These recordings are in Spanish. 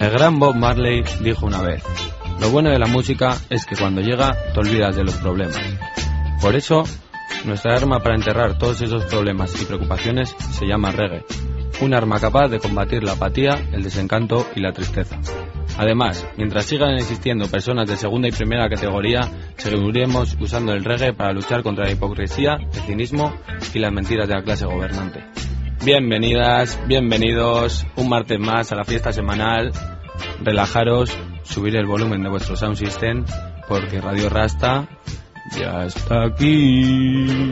El gran Bob Marley dijo una vez: lo bueno de la música es que cuando llega te olvidas de los problemas. Por eso, nuestra arma para enterrar todos esos problemas y preocupaciones se llama reggae, un arma capaz de combatir la apatía, el desencanto y la tristeza. Además, mientras sigan existiendo personas de segunda y primera categoría, seguiremos usando el reggae para luchar contra la hipocresía, el cinismo y las mentiras de la clase gobernante. Bienvenidas, bienvenidos un martes más a la fiesta semanal. Relajaros, subir el volumen de vuestro sound system, porque Radio Rasta ya está aquí.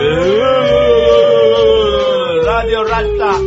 Radio Rasta.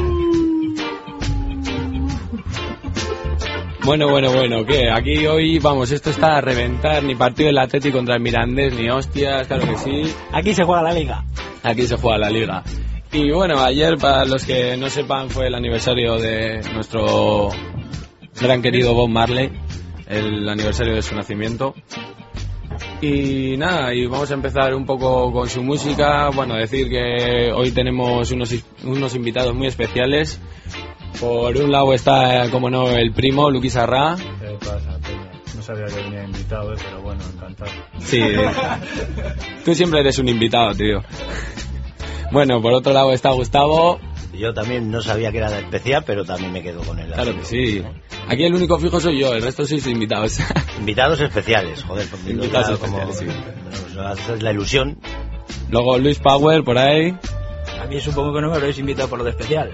Bueno, ¿qué? Aquí hoy, vamos, esto está a reventar, ni partido del Atleti contra el Mirandés, ni hostias, claro que sí. Aquí se juega la liga. Aquí se juega la liga. Y bueno, ayer, para los que no sepan, fue el aniversario de nuestro gran querido Bob Marley, el aniversario de su nacimiento. Y nada, y vamos a empezar un poco con su música. Bueno, decir que hoy tenemos unos invitados muy especiales. Por un lado está, como no, el primo, Luqui Sarrá. ¿Qué pasa, Peña? No sabía que venía invitado, pero bueno, encantado. Sí, tú siempre eres un invitado, tío. Bueno, por otro lado está Gustavo. Yo también no sabía que era de especial, pero también me quedo con él. Claro que sí. Aquí el único fijo soy yo, el resto sois invitados. Invitados especiales, joder. Invitados especiales, sí. Esa es la ilusión. Luego Luis Power, por ahí. A mí supongo que no me habréis invitado por lo de especial.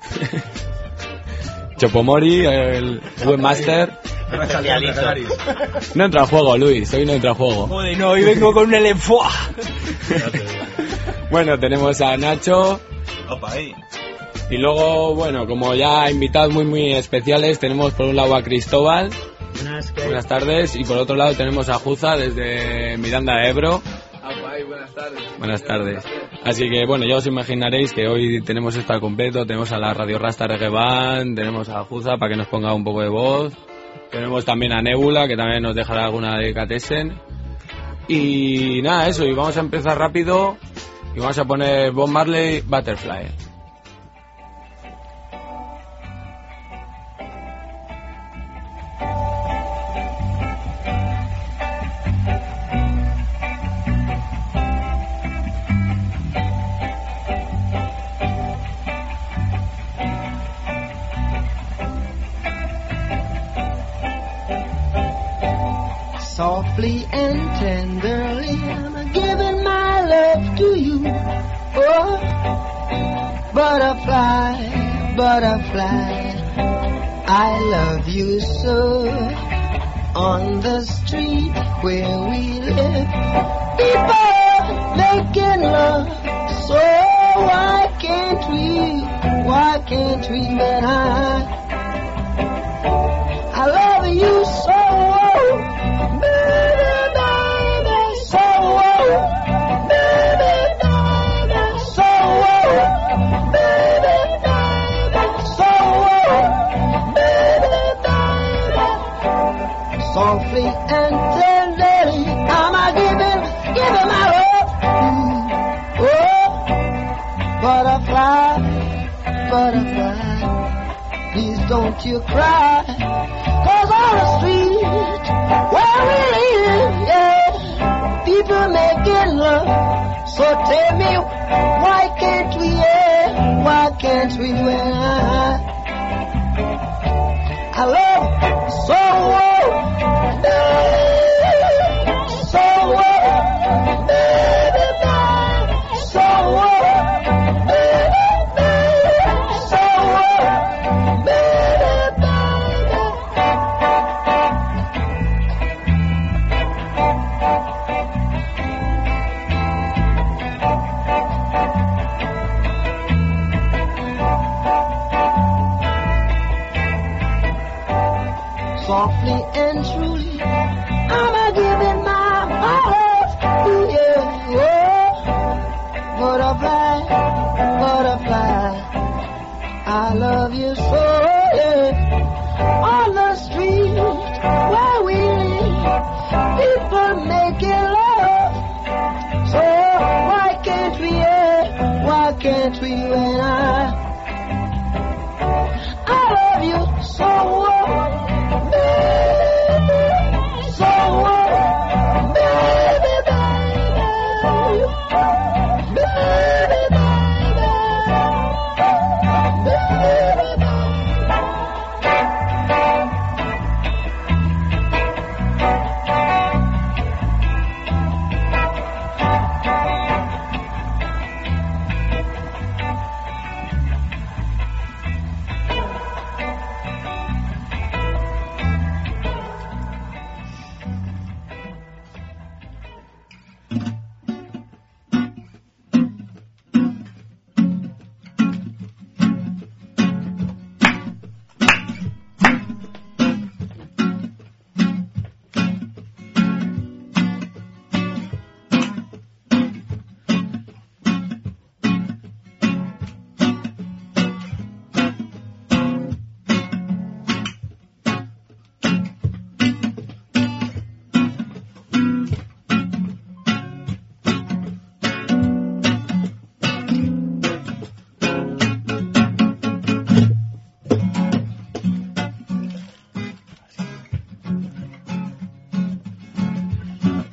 Chopomori, el webmaster. No entra a juego, Luis, hoy no entra a juego. Joder, no, hoy vengo con un elenfoa. Bueno, tenemos a Nacho. Opa, ahí. Y luego, bueno, como ya invitados muy especiales, tenemos por un lado a Cristóbal. Buenas tardes. Y por otro lado tenemos a Juza desde Miranda de Ebro. Buenas tardes. Buenas tardes. Así que bueno, ya os imaginaréis que hoy tenemos esto al completo. Tenemos a la Radio Rasta Reggae Band, tenemos a Juza para que nos ponga un poco de voz. Tenemos también a Nebula, que también nos dejará alguna delicatessen. Y nada, eso, y vamos a empezar rápido. Y vamos a poner Bob Marley, Butterfly. Softly and tenderly, I'm giving my love to you. Oh, butterfly, butterfly, I love you so. On the street where we live, people making love. So why can't we, when I love you so. Softly and tenderly, I'm giving my love. Oh, butterfly, butterfly, please don't you cry. 'Cause on the street where we live, yeah, people making love. So tell me, why can't we, yeah, why can't we, when I love so well. Softly and truly, I'm giving my love to you. Oh, butterfly, butterfly, I love you so. Yeah. On the street where we live, people making love. So why can't we? Yeah, why can't we? When I love you so.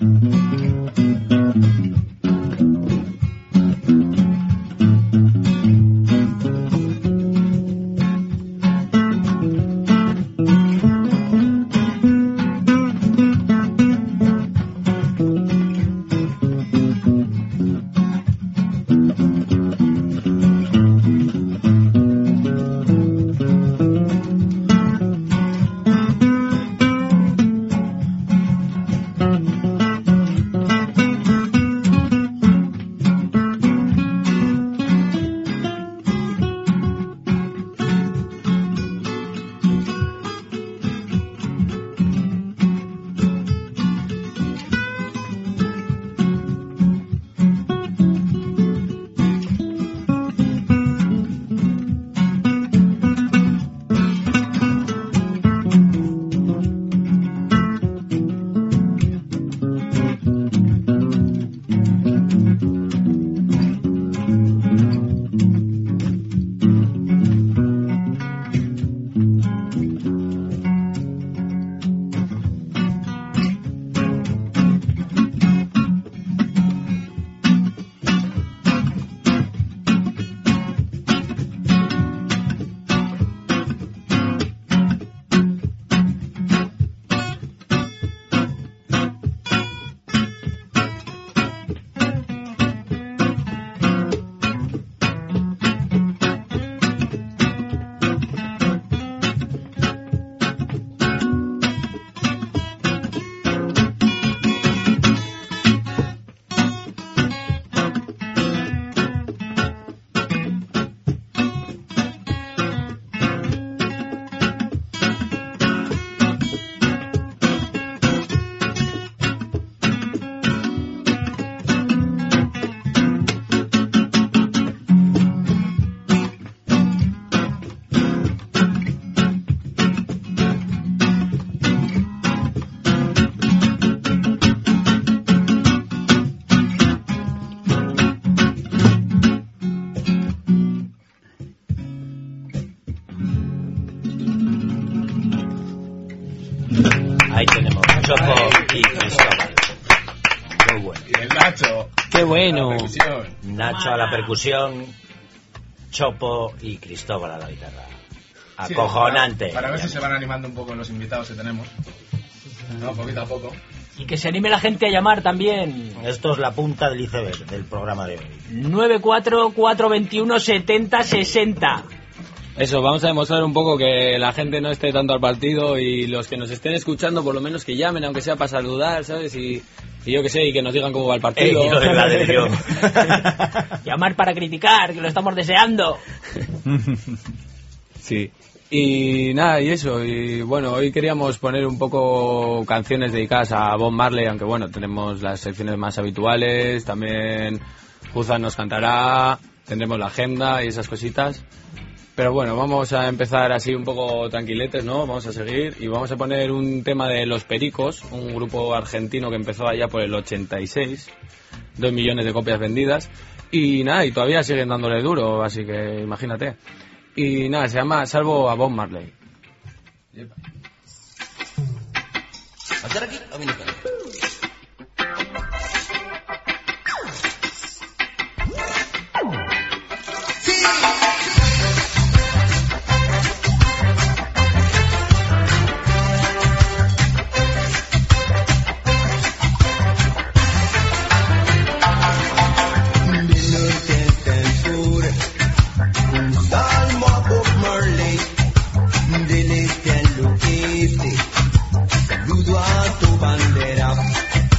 Ahí tenemos Chopo y Cristóbal. Muy bueno. Y el Nacho. ¡Qué bueno! Nacho a la percusión, Chopo y Cristóbal a la guitarra. Acojonante. Sí, para ver si se van animando un poco los invitados que tenemos. No, poquito a poco. Y que se anime la gente a llamar también. Esto es la punta del iceberg del programa de hoy. 944217060. Eso, vamos a demostrar un poco que la gente no esté tanto al partido y los que nos estén escuchando, por lo menos que llamen, aunque sea para saludar, ¿sabes? Y yo que sé, y que nos digan cómo va el partido. Llamar para criticar, que lo estamos deseando. Sí. Y nada, y eso, y bueno, hoy queríamos poner un poco canciones dedicadas a Bob Marley, aunque bueno, tenemos las secciones más habituales, también Juzan nos cantará, tendremos la agenda y esas cositas. Pero bueno, vamos a empezar así un poco tranquiletes, ¿no? Vamos a seguir y vamos a poner un tema de Los Pericos, un grupo argentino que empezó allá por el 86, 2 millones de copias vendidas. Y nada, y todavía siguen dándole duro, así que imagínate. Y nada, se llama Salvo a Bob Marley. Saludo a tu bandera.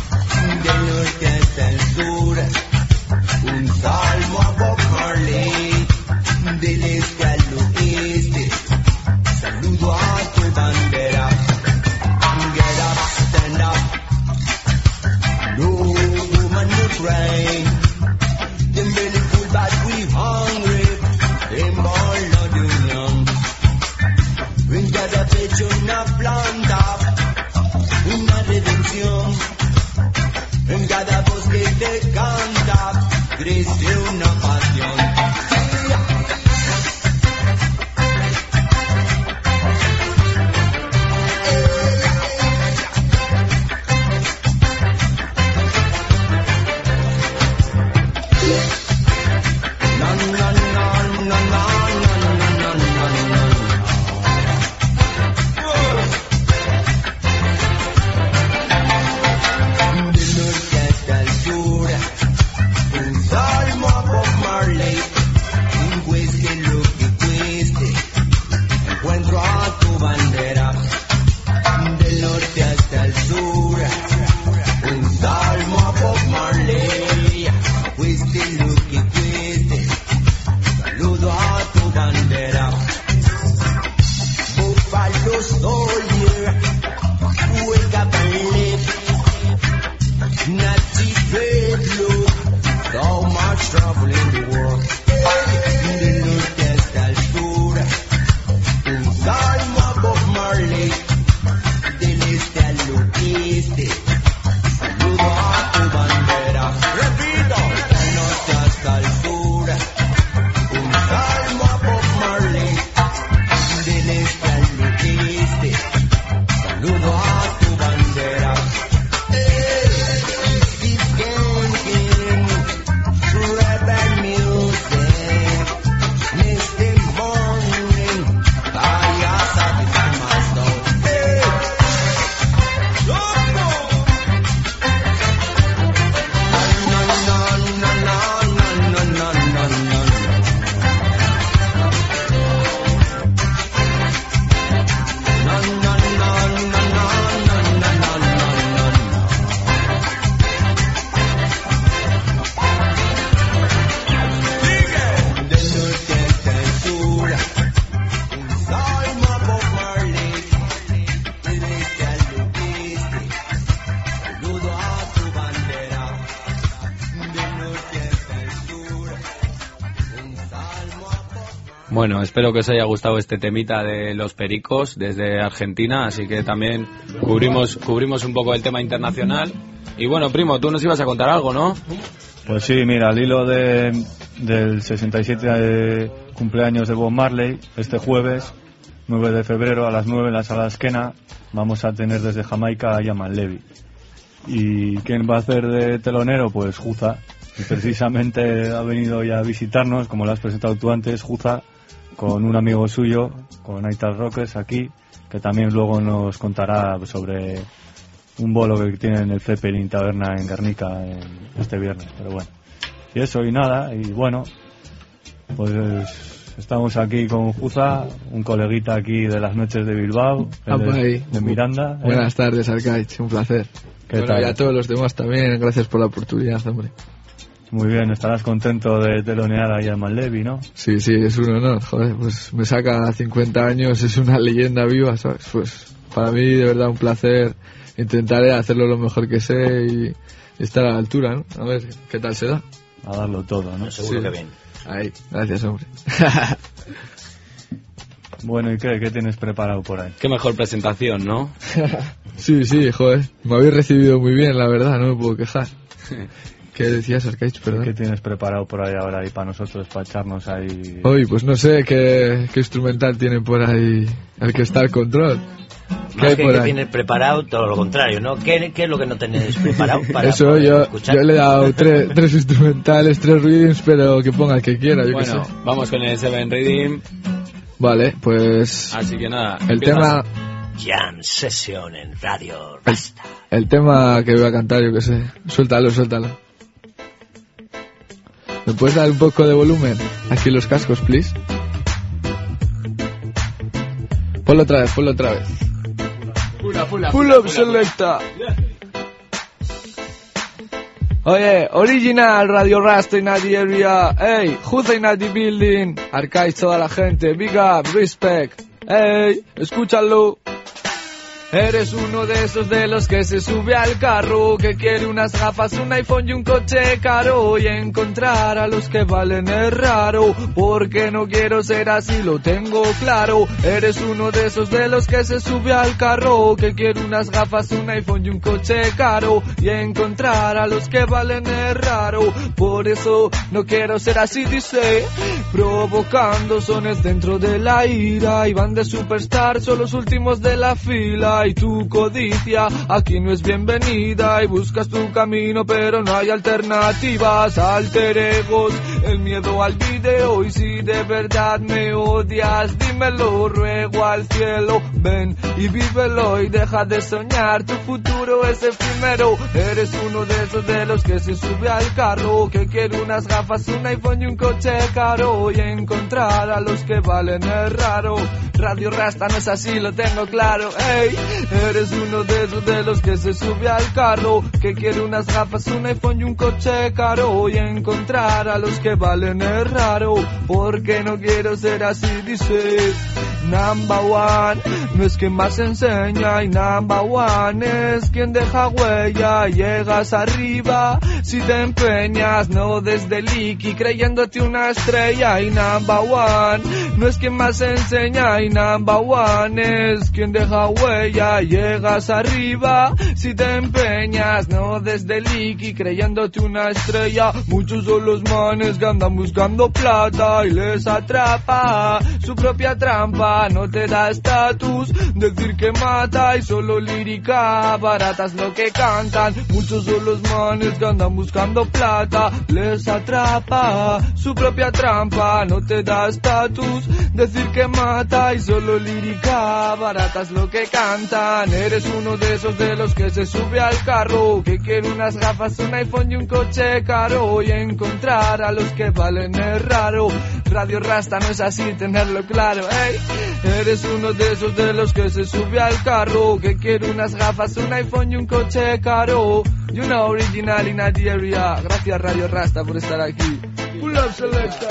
Bueno, espero que os haya gustado este temita de los Pericos desde Argentina, así que también cubrimos un poco el tema internacional. Y bueno, primo, tú nos ibas a contar algo, ¿no? Pues sí, mira, al hilo del 67 cumpleaños de Bob Marley, este jueves, 9 de febrero, a las 9 en la Sala Esquena, vamos a tener desde Jamaica a Yaman Levy. ¿Y quién va a hacer de telonero? Pues Juza. Y precisamente ha venido ya a visitarnos, como lo has presentado tú antes, Juza, con un amigo suyo, con Aital Rockers aquí, que también luego nos contará sobre un bolo que tiene en el Zeppelin Taberna en Guernica este viernes. Pero bueno, y eso y nada, y bueno, pues estamos aquí con Juza, un coleguita aquí de las noches de Bilbao, de Miranda. Buenas tardes, Arcaich, un placer. ¿Qué tal? Y a todos los demás también, gracias por la oportunidad, hombre. Muy bien, estarás contento de telonear a Yaman Levy, ¿no? Sí, es un honor, joder, pues me saca 50 años, es una leyenda viva, ¿sabes? Pues para mí de verdad un placer, intentaré hacerlo lo mejor que sé y estar a la altura, ¿no? A ver qué tal se da. A darlo todo, ¿no? Seguro que bien. Ahí, gracias, hombre. Bueno, ¿y qué tienes preparado por ahí? Qué mejor presentación, ¿no? Sí, joder, me habéis recibido muy bien, la verdad, no me puedo quejar. ¿Qué decías, Arcaich, perdón? ¿Qué tienes preparado por ahí ahora y para nosotros, para echarnos ahí? Hoy, pues no sé qué instrumental tiene por ahí el que está al control. ¿Qué hay por ahí? Tienes preparado todo lo contrario, ¿no? ¿Qué es lo que no tenéis preparado para eso yo le he dado tres instrumentales, 3 readings, pero que ponga el que quiera, yo bueno, qué sé. Vamos con el 7 reading. Vale, pues... Así que nada, el tema... Jam Session en Radio Rasta. El tema que voy a cantar, yo qué sé. Suéltalo. ¿Me puedes dar un poco de volumen? Aquí los cascos, please. Ponlo otra vez. Pull up selecta. Oye, original Radio Rasta in the area. Hey, Juza in the building. Arcaich toda la gente. Big up, respect. Hey, escúchalo. Eres uno de esos de los que se sube al carro, que quiere unas gafas, un iPhone y un coche caro, y encontrar a los que valen es raro, porque no quiero ser así, lo tengo claro. Eres uno de esos de los que se sube al carro, que quiere unas gafas, un iPhone y un coche caro, y encontrar a los que valen es raro, por eso no quiero ser así, dice, provocando sones dentro de la ira, y van de superstar, son los últimos de la fila. Y tu codicia aquí no es bienvenida, y buscas tu camino pero no hay alternativas. Alter egos, el miedo al video, y si de verdad me odias dímelo, ruego al cielo, ven y vívelo, y deja de soñar, tu futuro es efímero. Eres uno de esos de los que se sube al carro, que quiere unas gafas, un iPhone y un coche caro, y encontrar a los que valen es raro. Radio Rasta no es así, lo tengo claro, ey. Eres uno de esos de los que se sube al carro, que quiere unas gafas, un iPhone y un coche caro, y encontrar a los que valen es raro, porque no quiero ser así, dice. Number one, no es quien más enseña, y number one es quien deja huella, llegas arriba si te empeñas, no desde Licky creyéndote una estrella, y number one no es quien más enseña, y number one es quien deja huella, llegas arriba si te empeñas, no desde Licky creyéndote una estrella. Muchos son los manes que andan buscando plata y les atrapa su propia trampa, no te da estatus decir que mata, y solo lírica baratas lo que cantan. Muchos son los manes que andan buscando plata, les atrapa su propia trampa, no te da estatus decir que mata, y solo lírica baratas lo que cantan. Eres uno de esos de los que se sube al carro, que quiere unas gafas, un iPhone y un coche caro, y encontrar a los que valen es raro. Radio Rasta no es así, tenerlo claro, ey. Eres uno de esos de los que se sube al carro, que quiere unas gafas, un iPhone y un coche caro, y una original in the area. Gracias Radio Rasta por estar aquí. Pull up selecta.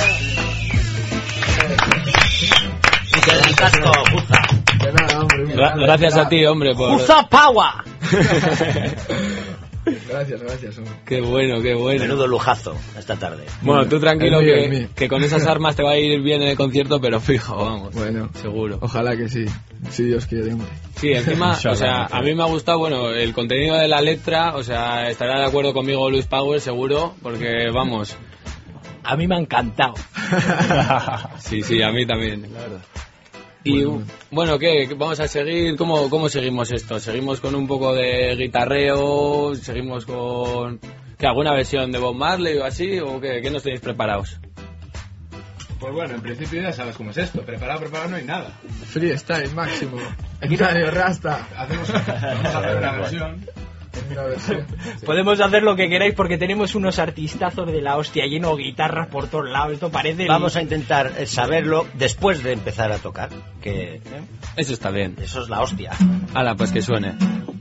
El casco, Juza. De nada, hombre. Gracias a ti, hombre, por... ¡Juza Power! Gracias, hombre. Qué bueno, qué bueno. Menudo lujazo esta tarde. Bueno, tú tranquilo El mío, el mío. que con esas armas te va a ir bien en el concierto, pero fijo, vamos. Bueno, seguro. ojalá que sí. Si Dios quiere, hombre. Sí, encima, o sea, a mí me ha gustado, bueno, el contenido de la letra, o sea, estará de acuerdo conmigo Luis Power, seguro, porque, vamos... A mí me ha encantado. Sí, a mí también, la verdad. Y bueno, ¿qué? ¿Vamos a seguir? ¿Cómo seguimos esto? ¿Seguimos con un poco de guitarreo? ¿Seguimos con alguna versión de Bob Marley o así? ¿O qué nos tenéis preparados? Pues bueno, en principio ya sabes cómo es esto. Preparado no hay nada. Freestyle máximo. Radio Rasta. Vamos a hacer una versión. Podemos hacer lo que queráis porque tenemos unos artistazos de la hostia, lleno de guitarras por todos lados. Esto parece... Vamos a intentar saberlo después de empezar a tocar. Que Eso está bien. eso es la hostia. Hala, pues que suene.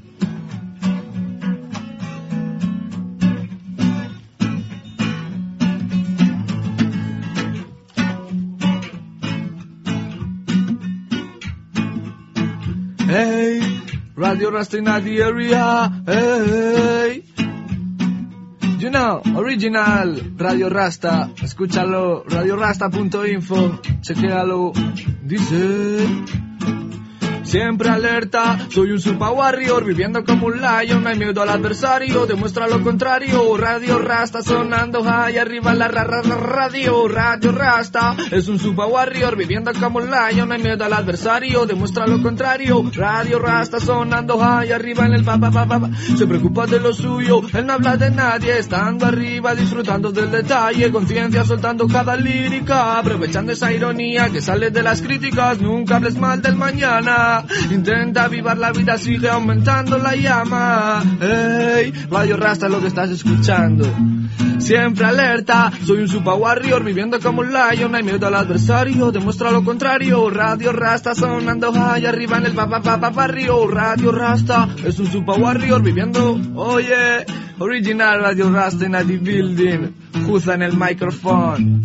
Hey, Radio Rasta in the area. Hey, you know, original Radio Rasta. Escúchalo, radiorasta.info. Chequéalo. Dice: siempre alerta, soy un super warrior, viviendo como un lion, no hay miedo al adversario, demuestra lo contrario. Radio Rasta sonando high, arriba la radio. Radio Rasta es un super warrior, viviendo como un lion, no hay miedo al adversario, demuestra lo contrario. Radio Rasta sonando high, arriba en el pa. Se preocupa de lo suyo, él no habla de nadie, estando arriba, disfrutando del detalle, conciencia soltando cada lírica, aprovechando esa ironía que sale de las críticas, nunca hables mal del mañana. Intenta avivar la vida, sigue aumentando la llama. Hey, Radio Rasta es lo que estás escuchando. Siempre alerta, soy un super warrior, viviendo como un lion, no hay miedo al adversario, demuestra lo contrario. Radio Rasta sonando high, arriba en el barrio. Radio Rasta es un super warrior, viviendo, oye, original Radio Rasta in the building. Juza en el micrófono.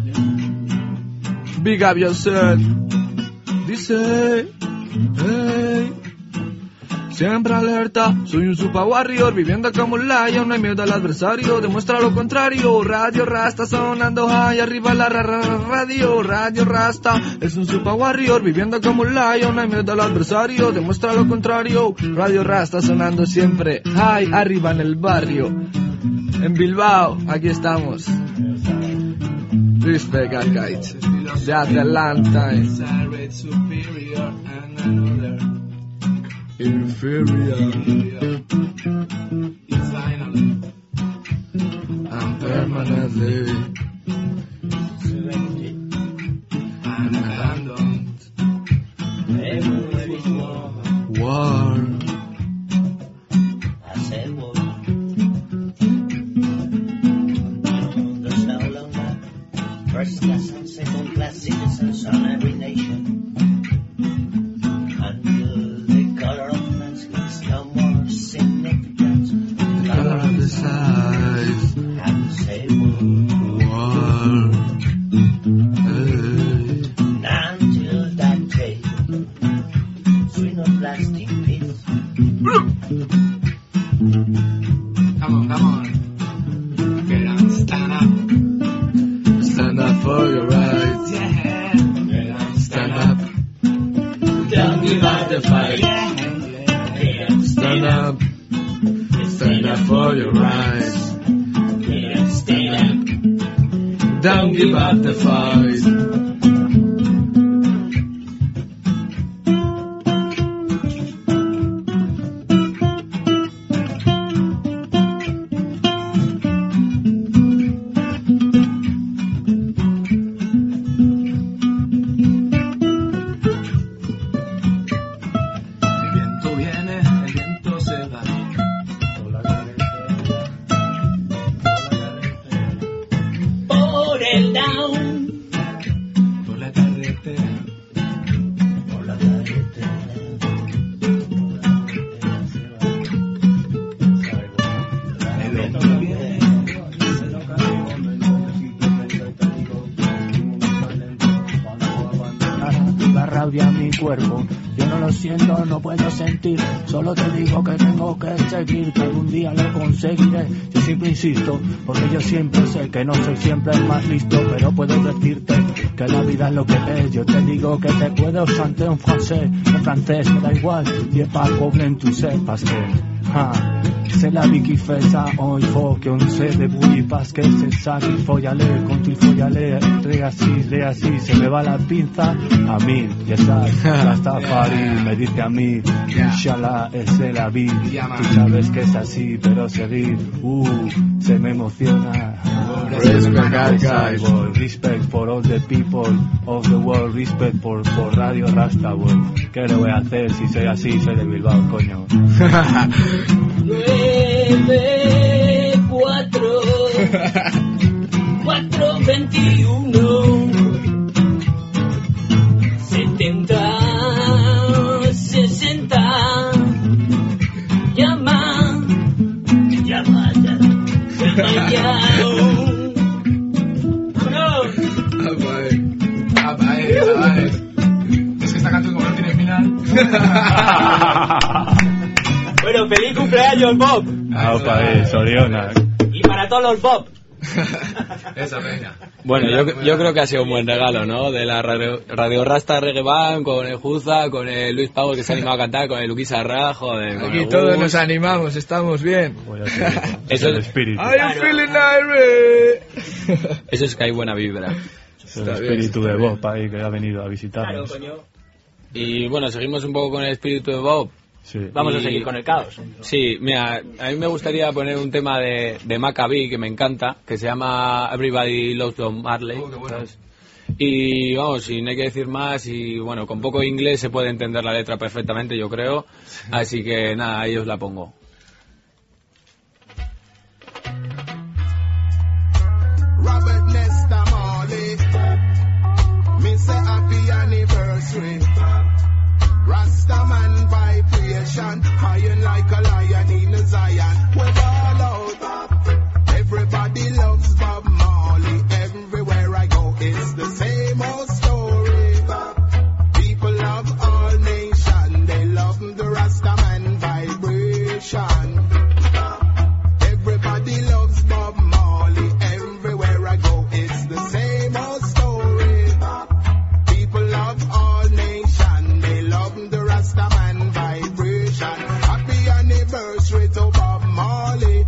Big up yourself. Dice: hey, siempre alerta, soy un super warrior, viviendo como un lion, no hay miedo al adversario, demuestra lo contrario. Radio Rasta sonando high, arriba la radio. Radio Rasta es un super warrior, viviendo como un lion, no hay miedo al adversario, demuestra lo contrario. Radio Rasta sonando siempre high, arriba en el barrio. En Bilbao, aquí estamos. Respect, Arcaiz. De Atlanta. Inferior. I'm permanently I'm abandoned. War. I said war. There's no longer first class and second class citizens on every nation. Come on. Get on, stand up. Stand up for your rights. Yeah. Get on, Stand up. Don't give up the fight. Stand up. Stand up for your rights. Stand up. Don't give up the fight. cuerpo. Yo no lo siento, no puedo sentir, solo te digo que tengo que seguir, que algún día lo conseguiré. Yo siempre insisto, porque yo siempre sé que no soy siempre el más listo, pero puedo decirte que la vida es lo que es. Yo te digo que te puedo chanter en francés, me da igual, y es pas problème tu sais, parce que c'est la vie qui fait ça, il faut qu'on se débrouille, parce que c'est ça qu'il faut y aller, quand il faut y aller, re así, se me va la pinza a mí, ya sabes, hasta París, me dice a mí, inshallah, es la vida, tú sabes que es así, pero seguir, se me emociona. Respect for all the people of the world, respect por Radio Rasta, ¿qué le voy a hacer si soy así, soy de Bilbao, coño? 9, 4, 4, 21, 70, 60, llama ya. Es que esta canción como no tiene final. Bueno, feliz cumpleaños, Bob. Soriona. Y para todos los Bob. Esa peña. Bueno, yo creo que ha sido un buen regalo, ¿no? De la Radio Rasta Reggae Band, con el Juza, con el Luis Pavo que se ha animado a cantar, con el Luquisa Arra, joder. Aquí todos nos animamos, estamos bien. Eso es el espíritu. I'm feeling irate. Eso es que hay buena vibra. El espíritu de Bob ahí que ha venido a visitarnos. Claro, coño. Y bueno, seguimos un poco con el espíritu de Bob. Sí. Vamos a seguir con el caos. Sí, mira, a mí me gustaría poner un tema de Maccabi que me encanta, que se llama Everybody Loves Bob Marley. ¿Sabes? Y vamos, sin hay que decir más, y bueno, con poco inglés se puede entender la letra perfectamente, yo creo. Así que nada, ahí os la pongo. Robert Nesta Marley, me say happy anniversary. Rastaman vibration, iron like a lion in a Zion. We're all out. Everybody loves Bob Marley. Everywhere I go, it's the same old story. People of all nations, they love the Rastaman vibration. Everybody loves Bob Marley. Everywhere I go, it's the same old story. People of all nations, they love the Rastaman vibration. Happy anniversary to Bob Marley.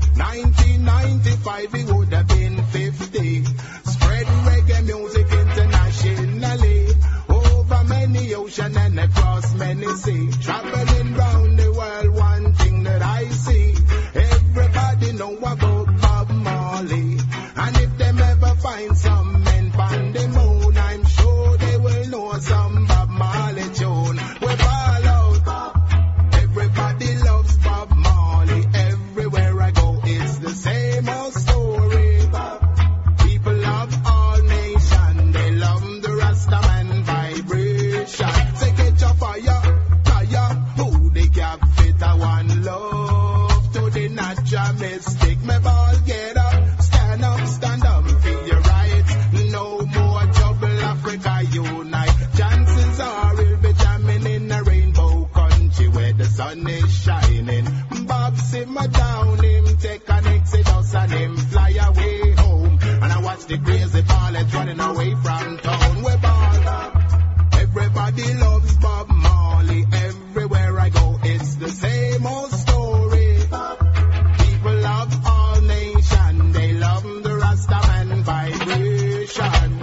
1995, he would have been 50. Spread reggae music internationally, over many oceans and across many seas. Traveling round the world, one thing that I see, everybody know about Bob Marley. And if them ever find some men on the moon, I'm sure they will know some Bob Marley tune. We're all out. Everybody loves Bob Marley. Everywhere I go, it's the same old story. People of all nations, they love the Rastaman vibration. Say catch a fire, who they can fit a one love to the natural mystic. Me ball get up, stand up for your rights. No more trouble, Africa unite. Chances are we'll be jamming in a rainbow country where the sun is shining. Bob simmer down, him take an exodus and him fly away home. And I watch the crazy ballets running away from town. We're ball up. Everybody loves Bob Marley. Everywhere I go, it's the same old story. People of all nations, they love the Rastaman vibration.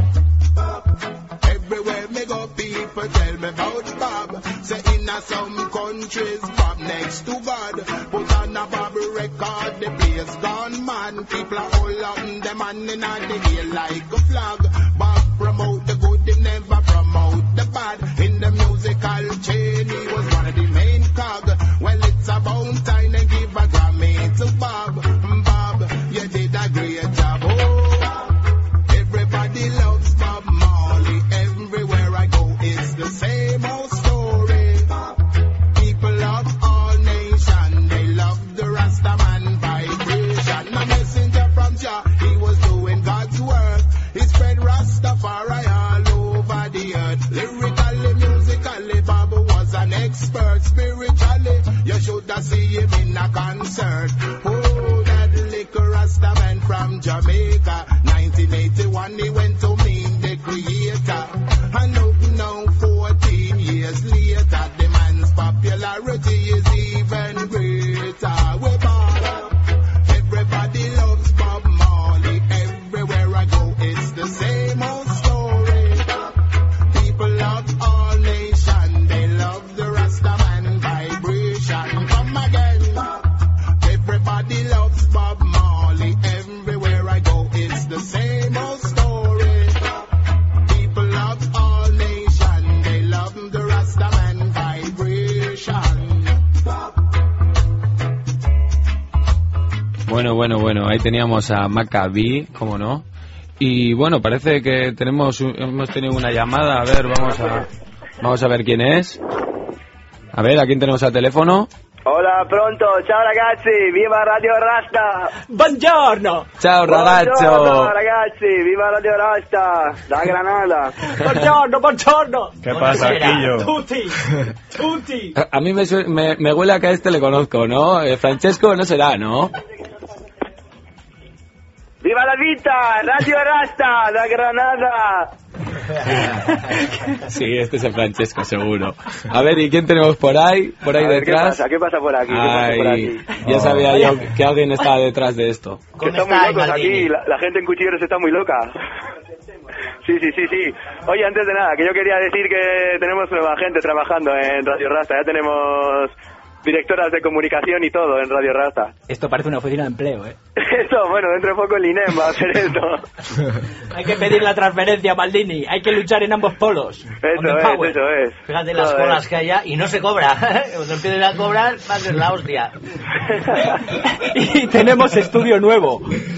Everywhere me go, people tell me about Bob. Say in some countries, Bob next to God. Put on a Bob record, the place gone man. People are all up in them and in the air like a flag. Bob promote the good, he never promote the bad. In the musical chain, he was one of the main cog. Well, it's about time to give a Grammy to Bob. Bob, you did a great job. Oh, everybody loves Bob Marley. Everywhere I go, it's the same old story. People of all nations, they love the Rastaman vibration. A messenger from Jah, he was doing God's work. should have seen him in a concert. Oh, that little Rasta man from Jamaica. 1981 he went to meet the creator. And now 14 years later, the man's popularity is even greater. We're ball. Everybody loves Bob Marley. Everywhere I go, it's the same old story. People of all nations, they love the Rastaman vibration. Come again. Everybody loves Bob Marley. Everywhere I go, it's the same old story. People of all nations, they love the Rastaman vibration. Bueno, ahí teníamos a Maccabi, ¿cómo no? Y bueno, parece que hemos tenido una llamada, a ver, vamos a ver quién es. A ver, ¿a quién tenemos al teléfono? Hola, pronto, ciao ragazzi, viva Radio Rasta! Buongiorno! Ciao ragazzo! Buongiorno ragazzi, viva Radio Rasta, da Granada! Buongiorno! ¿Qué pasa, Quillo? Tutti! A mí me huele a que a este le conozco, ¿no? Francesco no será, ¿no? ¡Viva la vita! Radio Rasta, da Granada! Sí, este es el Francesco, seguro. A ver, ¿y quién tenemos por ahí? Por ahí detrás. ¿Qué pasa por aquí? Ya sabía yo que alguien estaba detrás de esto. Que están muy locos aquí, la gente en Cuchilleros está muy loca. Sí. Oye, antes de nada, que yo quería decir que tenemos nueva gente trabajando en Radio Rasta. Ya tenemos directoras de comunicación y todo en Radio Rasta. Esto parece una oficina de empleo, ¿eh? Esto, bueno, dentro de poco el INEM va a hacer esto. Hay que pedir la transferencia, Maldini. Hay que luchar en ambos polos. Eso es. Fíjate las colas que hay y no se cobra. Cuando empiecen a cobrar, va a ser la hostia. Y tenemos estudio nuevo.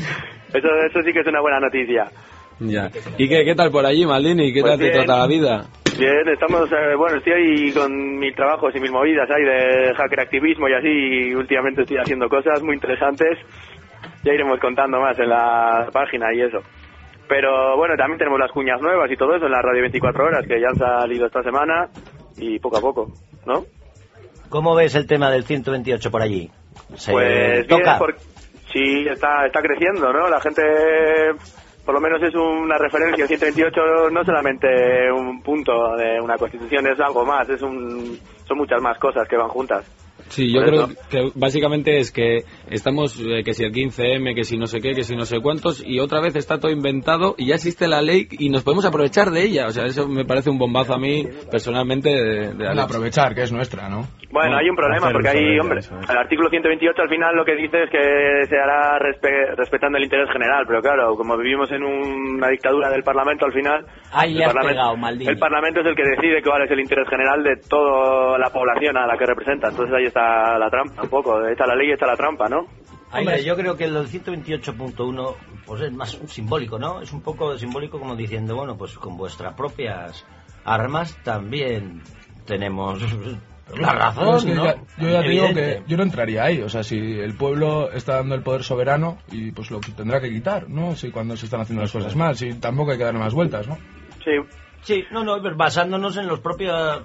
Eso sí que es una buena noticia. Ya. ¿Y qué tal por allí, Maldini? ¿Qué tal te trata la vida? Bien, estamos, estoy ahí con mis trabajos y mis movidas ahí de hacker activismo y así, y últimamente estoy haciendo cosas muy interesantes, ya iremos contando más en la página y eso. Pero bueno, también tenemos las cuñas nuevas y todo eso en la radio 24 horas, que ya han salido esta semana, y poco a poco, ¿no? ¿Cómo ves el tema del 128 por allí? Pues toca. Bien, sí, está creciendo, ¿no? La gente... Por lo menos es una referencia. El 128 no solamente un punto de una constitución, es algo más, son muchas más cosas que van juntas. Sí, yo creo que básicamente es que estamos, que si el 15M, que si no sé qué, que si no sé cuántos, y otra vez está todo inventado y ya existe la ley y nos podemos aprovechar de ella. O sea, eso me parece un bombazo a mí, personalmente, de aprovechar, que es nuestra, ¿no? Bueno, hay un problema, porque hay, hombre, el artículo 128 al final lo que dice es que se hará respetando el interés general, pero claro, como vivimos en una dictadura del Parlamento al final, ahí le has pegado, Maldini. El Parlamento es el que decide cuál es el interés general de toda la población a la que representa, entonces ahí está la trampa un poco, está la ley y está la trampa, ¿no? Hombre, yo creo que el 128.1 pues es más simbólico, ¿no? Es un poco simbólico como diciendo, bueno, pues con vuestras propias armas también tenemos la razón, es que ¿no? Yo ya te digo que yo no entraría ahí, o sea, si el pueblo está dando el poder soberano y pues lo tendrá que quitar, ¿no? Si cuando se están haciendo las cosas mal, si tampoco hay que darle más vueltas, ¿no? Sí, no, basándonos en las propias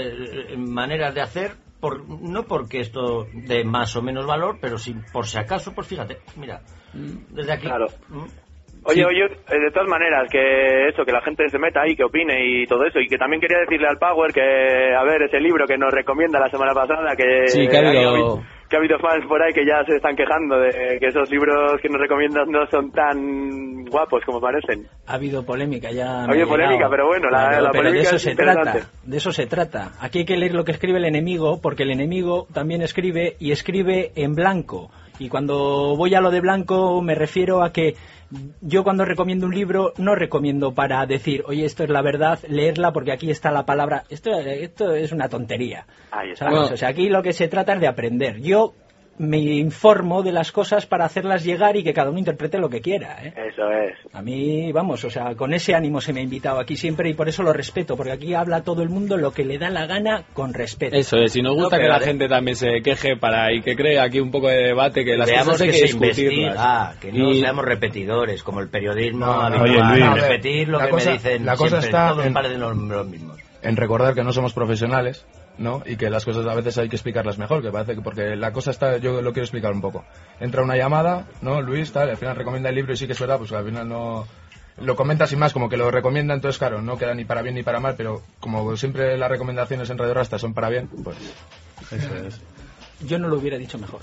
maneras de hacer, no porque esto dé más o menos valor, pero si por si acaso, pues fíjate, mira, desde aquí. Claro. Oye, de todas maneras, que la gente se meta ahí, que opine y todo eso, y que también quería decirle al Power que, a ver, ese libro que nos recomienda la semana pasada, que ha habido fans por ahí que ya se están quejando de que esos libros que nos recomiendas no son tan guapos como parecen. Ha habido polémica ya. Ha habido polémica, pero bueno, la polémica es interesante. De eso se trata. Aquí hay que leer lo que escribe el enemigo, porque el enemigo también escribe y escribe en blanco. Y cuando voy a lo de blanco me refiero a que yo cuando recomiendo un libro no recomiendo para decir, oye, esto es la verdad, leerla porque aquí está la palabra. Esto es una tontería. ¿Sabes? O sea, aquí lo que se trata es de aprender. Yo me informo de las cosas para hacerlas llegar y que cada uno interprete lo que quiera, ¿eh? Eso es. A mí, vamos, o sea, con ese ánimo se me ha invitado aquí siempre y por eso lo respeto, porque aquí habla todo el mundo lo que le da la gana con respeto. Eso es, y nos gusta que la gente también se queje y que cree aquí un poco de debate, que las veamos cosas hay que discutirlas. Que no seamos repetidores, como el periodismo repetir lo que me dicen la cosa siempre, está todos parecen los mismos. En recordar que no somos profesionales, ¿no? Y que las cosas a veces hay que explicarlas mejor, que parece que porque la cosa está, yo lo quiero explicar un poco. Entra una llamada, ¿no? Luis, tal, al final recomienda el libro y sí que es verdad, pues al final no... Lo comenta sin más, como que lo recomienda, entonces claro, no queda ni para bien ni para mal, pero como siempre las recomendaciones en Radio Rasta son para bien, pues eso es. Yo no lo hubiera dicho mejor.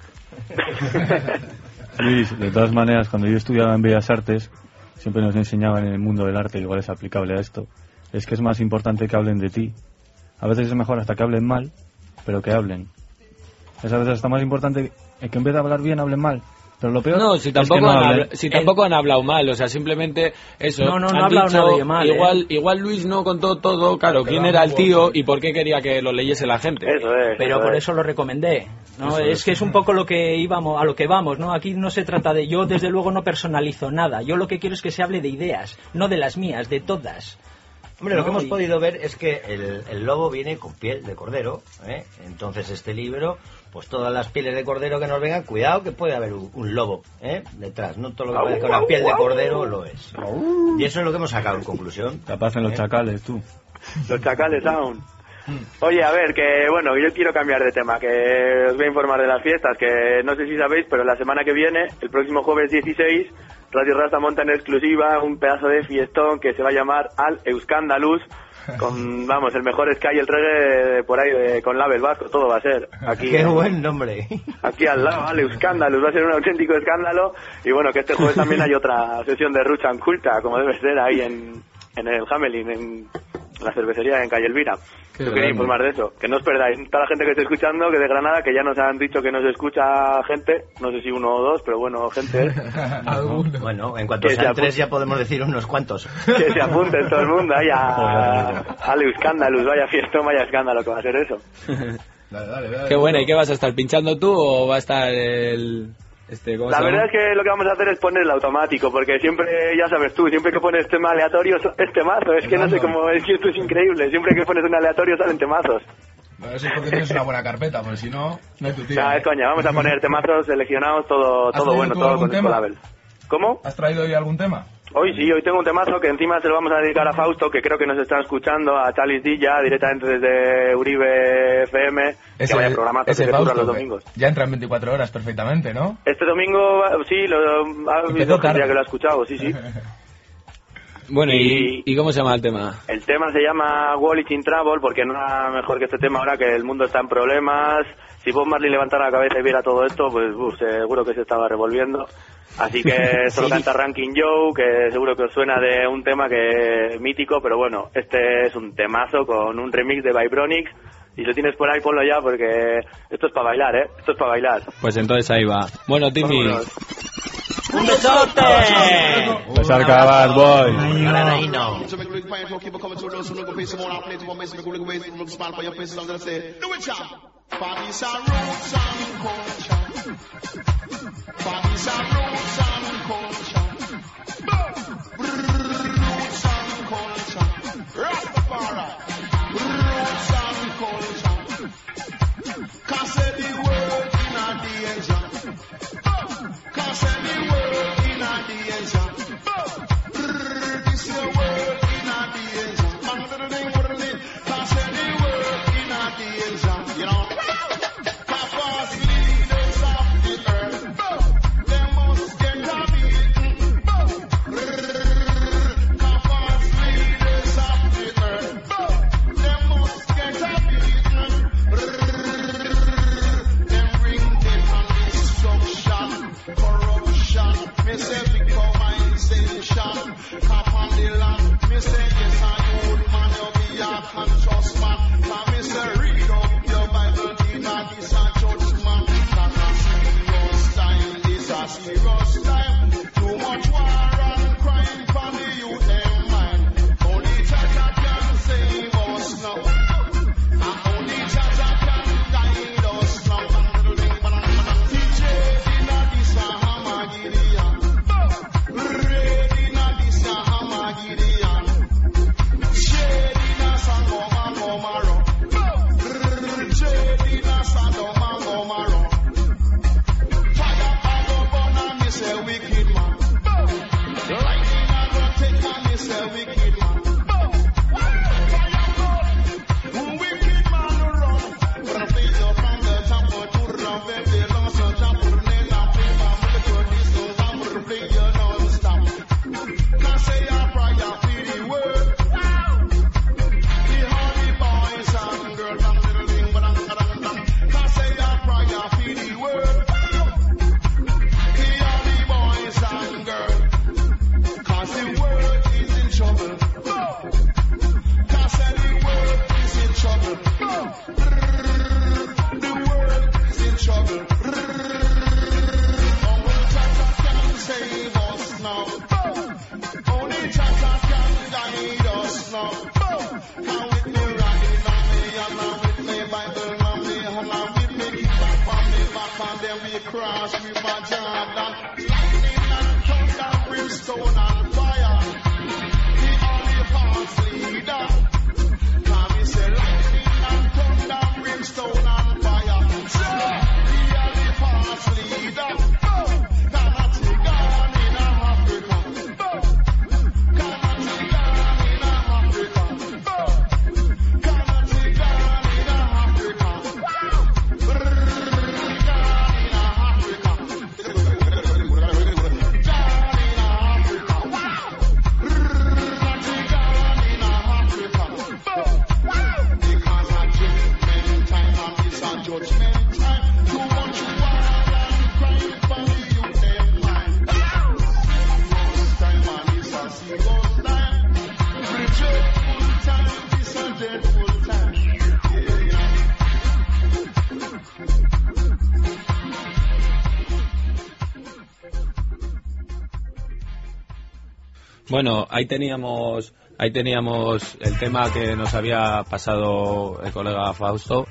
Luis, de todas maneras, cuando yo estudiaba en Bellas Artes, siempre nos enseñaban en el mundo del arte, igual es aplicable a esto, es que es más importante que hablen de ti. A veces es mejor hasta que hablen mal, pero que hablen. Es a veces hasta más importante que en vez de hablar bien, hablen mal. Pero lo peor no, si tampoco, es que tampoco han hablado mal, o sea, simplemente eso. No ha hablado nadie mal. Igual Luis no contó todo, claro, quién era el tío y por qué quería que lo leyese la gente. Pero por eso lo recomendé. ¿No? Es que es un poco lo que íbamos, a lo que vamos, ¿no? Aquí no se trata de, yo desde luego no personalizo nada. Yo lo que quiero es que se hable de ideas, no de las mías, de todas. Hombre, lo que hemos podido ver es que el lobo viene con piel de cordero, ¿eh? Entonces este libro, pues todas las pieles de cordero que nos vengan, cuidado que puede haber un lobo, ¿eh? Detrás, no todo lo que parece con la piel de cordero lo es. Y eso es lo que hemos sacado en conclusión. Capaz en los chacales, tú. Los chacales aún. Oye, a ver, que bueno, yo quiero cambiar de tema, que os voy a informar de las fiestas, que no sé si sabéis, pero la semana que viene, el próximo jueves 16, Radio Rasta monta en exclusiva un pedazo de fiestón que se va a llamar Al Euskandalus, con, vamos, el mejor ska y el reggae por ahí, con Label Vasco, todo va a ser. Aquí, ¡qué buen nombre! Aquí al lado, Al Euskandalus, va a ser un auténtico escándalo, y bueno, que este jueves también hay otra sesión de Ruchan Culta, como debe ser, ahí en el Hamelin, en la cervecería en Calle Elvira. Yo quería informar de eso, que no os perdáis. Toda la gente que esté escuchando, que de Granada, que ya nos han dicho que nos escucha gente, no sé si uno o dos, pero bueno, gente. Bueno, en cuanto sean tres ya podemos decir unos cuantos. Que se apunten todo el mundo ahí al Euskandalus, vaya fiestón, vaya escándalo que va a ser eso. Dale. Qué buena, ¿y qué vas a estar pinchando tú o va a estar el... La verdad es que lo que vamos a hacer es poner el automático, porque siempre, ya sabes tú, siempre que pones tema aleatorio es temazo, es que no sé cómo, es que esto es increíble, siempre que pones un aleatorio salen temazos. Bueno, eso es porque tienes una buena carpeta, porque si no, no hay tu tío. Es coña, vamos a poner temazos seleccionados, todo bueno, todo con el label. ¿Cómo? ¿Has traído hoy algún tema? Hoy sí, hoy tengo un temazo que encima se lo vamos a dedicar a Fausto, que creo que nos están escuchando, a Chalis Dilla, directamente desde Uribe FM, que vaya programazo que se curran los domingos. Ya entra en 24 horas perfectamente, ¿no? Este domingo, sí, ha habido gente ya que lo ha escuchado, sí. Bueno, ¿y cómo se llama el tema? El tema se llama Wallis in Trouble, porque no nada mejor que este tema ahora que el mundo está en problemas. Si Bob Marley levantara la cabeza y viera todo esto, pues seguro que se estaba revolviendo. Así que esto lo canta Ranking Joe, que seguro que os suena de un tema que mítico, pero bueno, este es un temazo con un remix de Vibronics. Y si lo tienes por ahí, ponlo ya, porque esto es para bailar, ¿eh? Esto es para bailar. Pues entonces ahí va. Bueno, Timmy. ¡Un besote! Pues al Bad Boy. Sleep. Bueno, ahí teníamos el tema que nos había pasado el colega Fausto.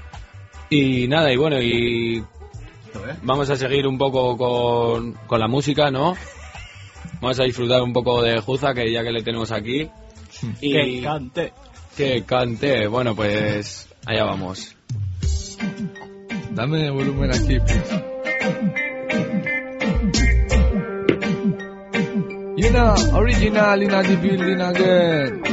Y nada, y bueno, y vamos a seguir un poco con la música, ¿no? Vamos a disfrutar un poco de Juza, que ya que le tenemos aquí. Y ¡que cante! ¡Que cante! Bueno, pues allá vamos. Dame volumen aquí, pues. Original in the building again.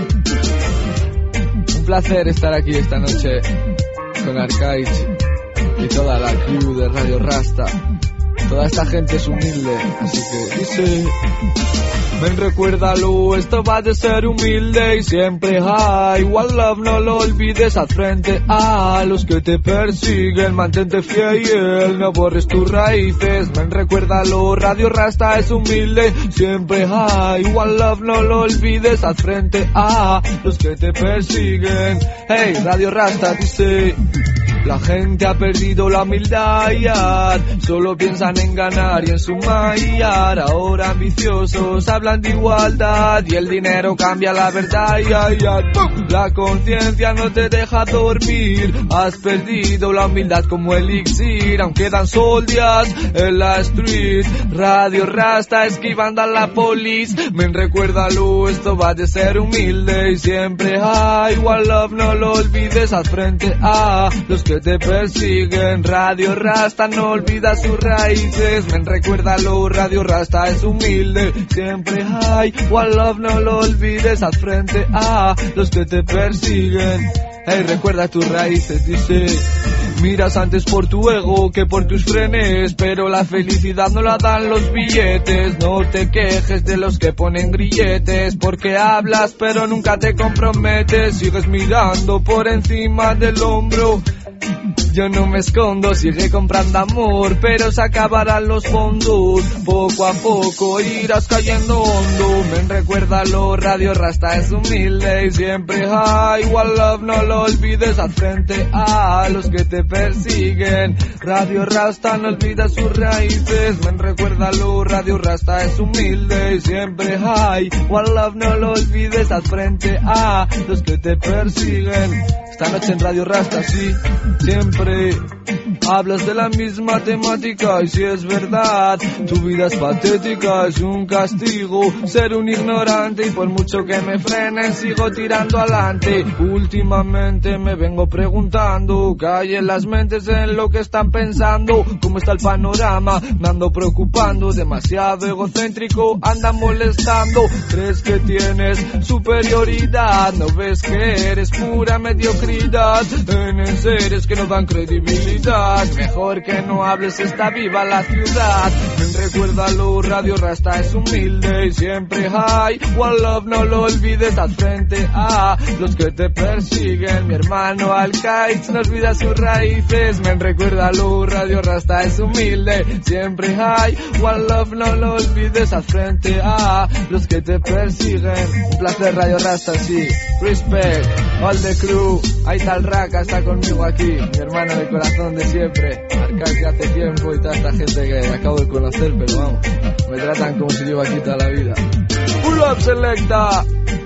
Un placer estar aquí esta noche con Arcaich y toda la crew de Radio Rasta. Toda esta gente es humilde, así que dice: ven, recuérdalo, esto va de ser humilde y siempre high. One love, no lo olvides, haz frente a los que te persiguen. Mantente fiel, no borres tus raíces. Ven, recuérdalo, Radio Rasta es humilde, siempre high. One love, no lo olvides, haz frente a los que te persiguen. Hey, Radio Rasta dice: la gente ha perdido la humildad, solo piensan en ganar y en sumar. Ahora ambiciosos hablan de igualdad y el dinero cambia la verdad. La conciencia no te deja dormir, has perdido la humildad como elixir. Aún quedan soldiers en la street, Radio Rasta esquivando a la police. Men, recuérdalo, esto va de ser humilde y siempre hay. One love, no lo olvides, haz frente a los que te persiguen. Radio Rasta no olvida sus raíces. Men, recuérdalo, Radio Rasta es humilde, siempre hay. One love, no lo olvides, haz frente a los que te persiguen. Hey, recuerda tus raíces, dice: miras antes por tu ego que por tus frenes, pero la felicidad no la dan los billetes. No te quejes de los que ponen grilletes, porque hablas pero nunca te comprometes. Sigues mirando por encima del hombro. Yo no me escondo, sigue comprando amor, pero se acabarán los fondos. Poco a poco irás cayendo hondo. Men, recuérdalo, Radio Rasta es humilde y siempre hay. One love, no lo olvides, haz frente a los que te persiguen. Radio Rasta no olvida sus raíces. Men, recuérdalo, Radio Rasta es humilde y siempre hay. One love, no lo olvides, haz frente a los que te persiguen. Esta noche en Radio Rasta, sí, siempre hablas de la misma temática, y si es verdad, tu vida es patética, es un castigo ser un ignorante, y por mucho que me frenen sigo tirando adelante. Últimamente me vengo preguntando qué hay en las mentes, en lo que están pensando, cómo está el panorama, me ando preocupando, demasiado egocéntrico, andan molestando. Crees que tienes superioridad, no ves que eres pura mediocridad. integridad en seres que no dan credibilidad. Mejor que no hables, está viva la ciudad. Recuérdalo, Radio Rasta es humilde y siempre high. One love, no lo olvides, haz frente a los que te persiguen. Mi hermano Alcaitz no olvida sus raíces. Men, recuérdalo, Radio Rasta es humilde, siempre high. One love, no lo olvides, haz frente a los que te persiguen. Un placer, Radio Rasta, sí. Respect, all the crew. Ahí está el Raka, está conmigo aquí. Mi hermano de corazón de siempre. Alcaitz hace tiempo y toda esta gente que acabo de conocer, pero vamos, me tratan como si llevo aquí toda la vida. Pull up, Selecta.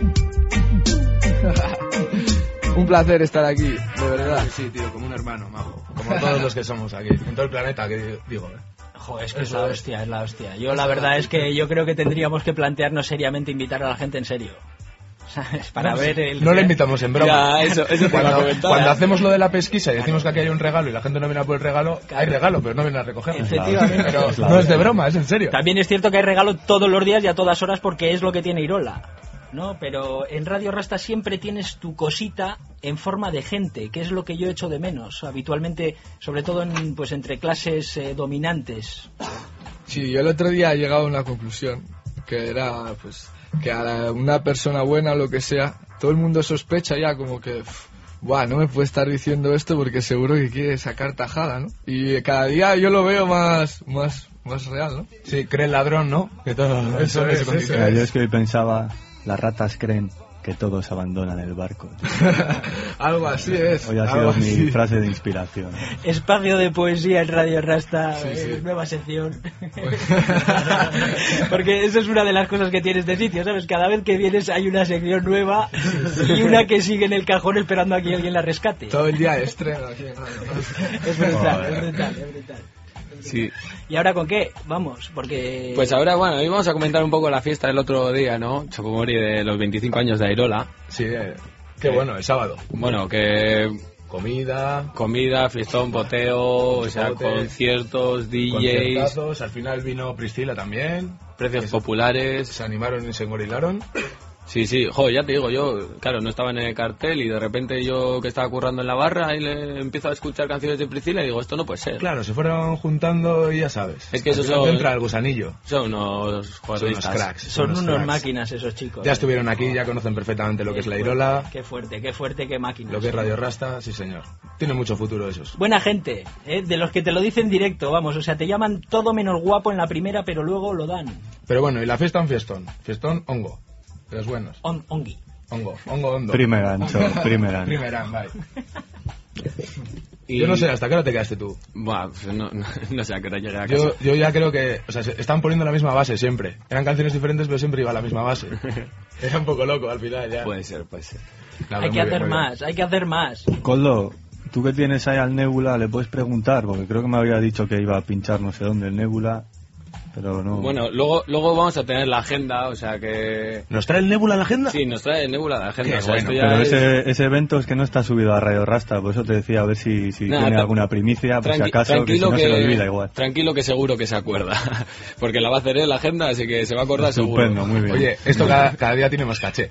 Un placer estar aquí, de verdad. Sí, tío, como un hermano, majo. Como todos los que somos aquí, en todo el planeta, que digo, Joder, es que es la hostia, es la hostia. Yo la verdad es que yo creo que tendríamos que plantearnos seriamente invitar a la gente en serio. ¿Sabes? Para ver el... No le invitamos en broma. Ya, eso te iba a comentar. Cuando hacemos lo de la pesquisa y decimos que aquí hay un regalo y la gente no viene a por el regalo, hay regalo, pero no viene a recogerlo. Efectivamente. Pero no es de broma, es en serio. También es cierto que hay regalo todos los días y a todas horas porque es lo que tiene Irola, ¿no? Pero en Radio Rasta siempre tienes tu cosita en forma de gente, que es lo que yo echo de menos habitualmente, sobre todo en, pues entre clases dominantes. Sí, yo el otro día he llegado a una conclusión, que era pues que a una persona buena o lo que sea, todo el mundo sospecha ya como que buah, no me puede estar diciendo esto porque seguro que quiere sacar tajada, ¿no? Y cada día yo lo veo más real, ¿no? Sí, cree el ladrón, ¿no? Que todo eso es. Yo es que hoy pensaba, las ratas creen que todos abandonan el barco. Algo así es. Hoy ha sido mi frase de inspiración. Espacio de poesía en Radio Rasta, Sí. nueva sección. Porque eso es una de las cosas que tiene este sitio, ¿sabes? Cada vez que vienes hay una sección nueva y una que sigue en el cajón esperando a que alguien la rescate. Todo el día estreno aquí en Radio Rasta. Es brutal, es brutal, es brutal. Sí. ¿Y ahora con qué? Vamos, porque... Pues ahora, bueno, hoy vamos a comentar un poco la fiesta del otro día, ¿no? Chocomori de los 25 años de Airola. Sí, qué bueno, el sábado. Bueno, que... Comida, fiestón, poteo, o sea, conciertos, DJs... Conciertazos, al final vino Priscila también. Precios populares. Se animaron y se engorilaron. Sí, joder, ya te digo, yo, claro, no estaba en el cartel y de repente yo que estaba currando en la barra y le empiezo a escuchar canciones de Priscila y digo, esto no puede ser. Claro, se fueron juntando y ya sabes. Es que eso son... Entra el gusanillo. Son unos jugadores. Son unos cracks. Son unos cracks. máquinas esos chicos. Ya estuvieron aquí, ya conocen perfectamente lo que es la Irola. Qué fuerte, qué máquinas. Lo que es Radio Rasta, sí señor. Tiene mucho futuro esos. Buena gente, de los que te lo dicen directo, vamos, o sea, te llaman todo menos guapo en la primera, pero luego lo dan. Pero bueno, y la fiesta un fiestón. Fiestón hongo. De los buenos. Ongi. Hongo, hondo. Primer ancho. Vale. Y... Yo no sé, ¿hasta qué hora te quedaste tú? Buah, pues no sé a qué hora llegué a casa. Yo ya creo que... O sea, están poniendo la misma base siempre. Eran canciones diferentes, pero siempre iba a la misma base. Era un poco loco al final ya. Puede ser. Claro, hay que hacer más. Coldo, tú que tienes ahí al Nebula, le puedes preguntar, porque creo que me había dicho que iba a pinchar no sé dónde el Nebula, pero no... Bueno, luego vamos a tener la agenda, o sea que... ¿Nos trae el Nebula la agenda? Sí, nos trae el Nebula la agenda. Qué o sea, bueno, esto ya pero ese evento es que no está subido a Radio Rasta, por eso te decía a ver si tiene alguna primicia, por si acaso, que si no se lo olvida igual. Tranquilo que seguro que se acuerda, porque la va a hacer él la agenda, así que se va a acordar seguro. Estupendo, muy bien. Oye, esto cada día tiene más caché.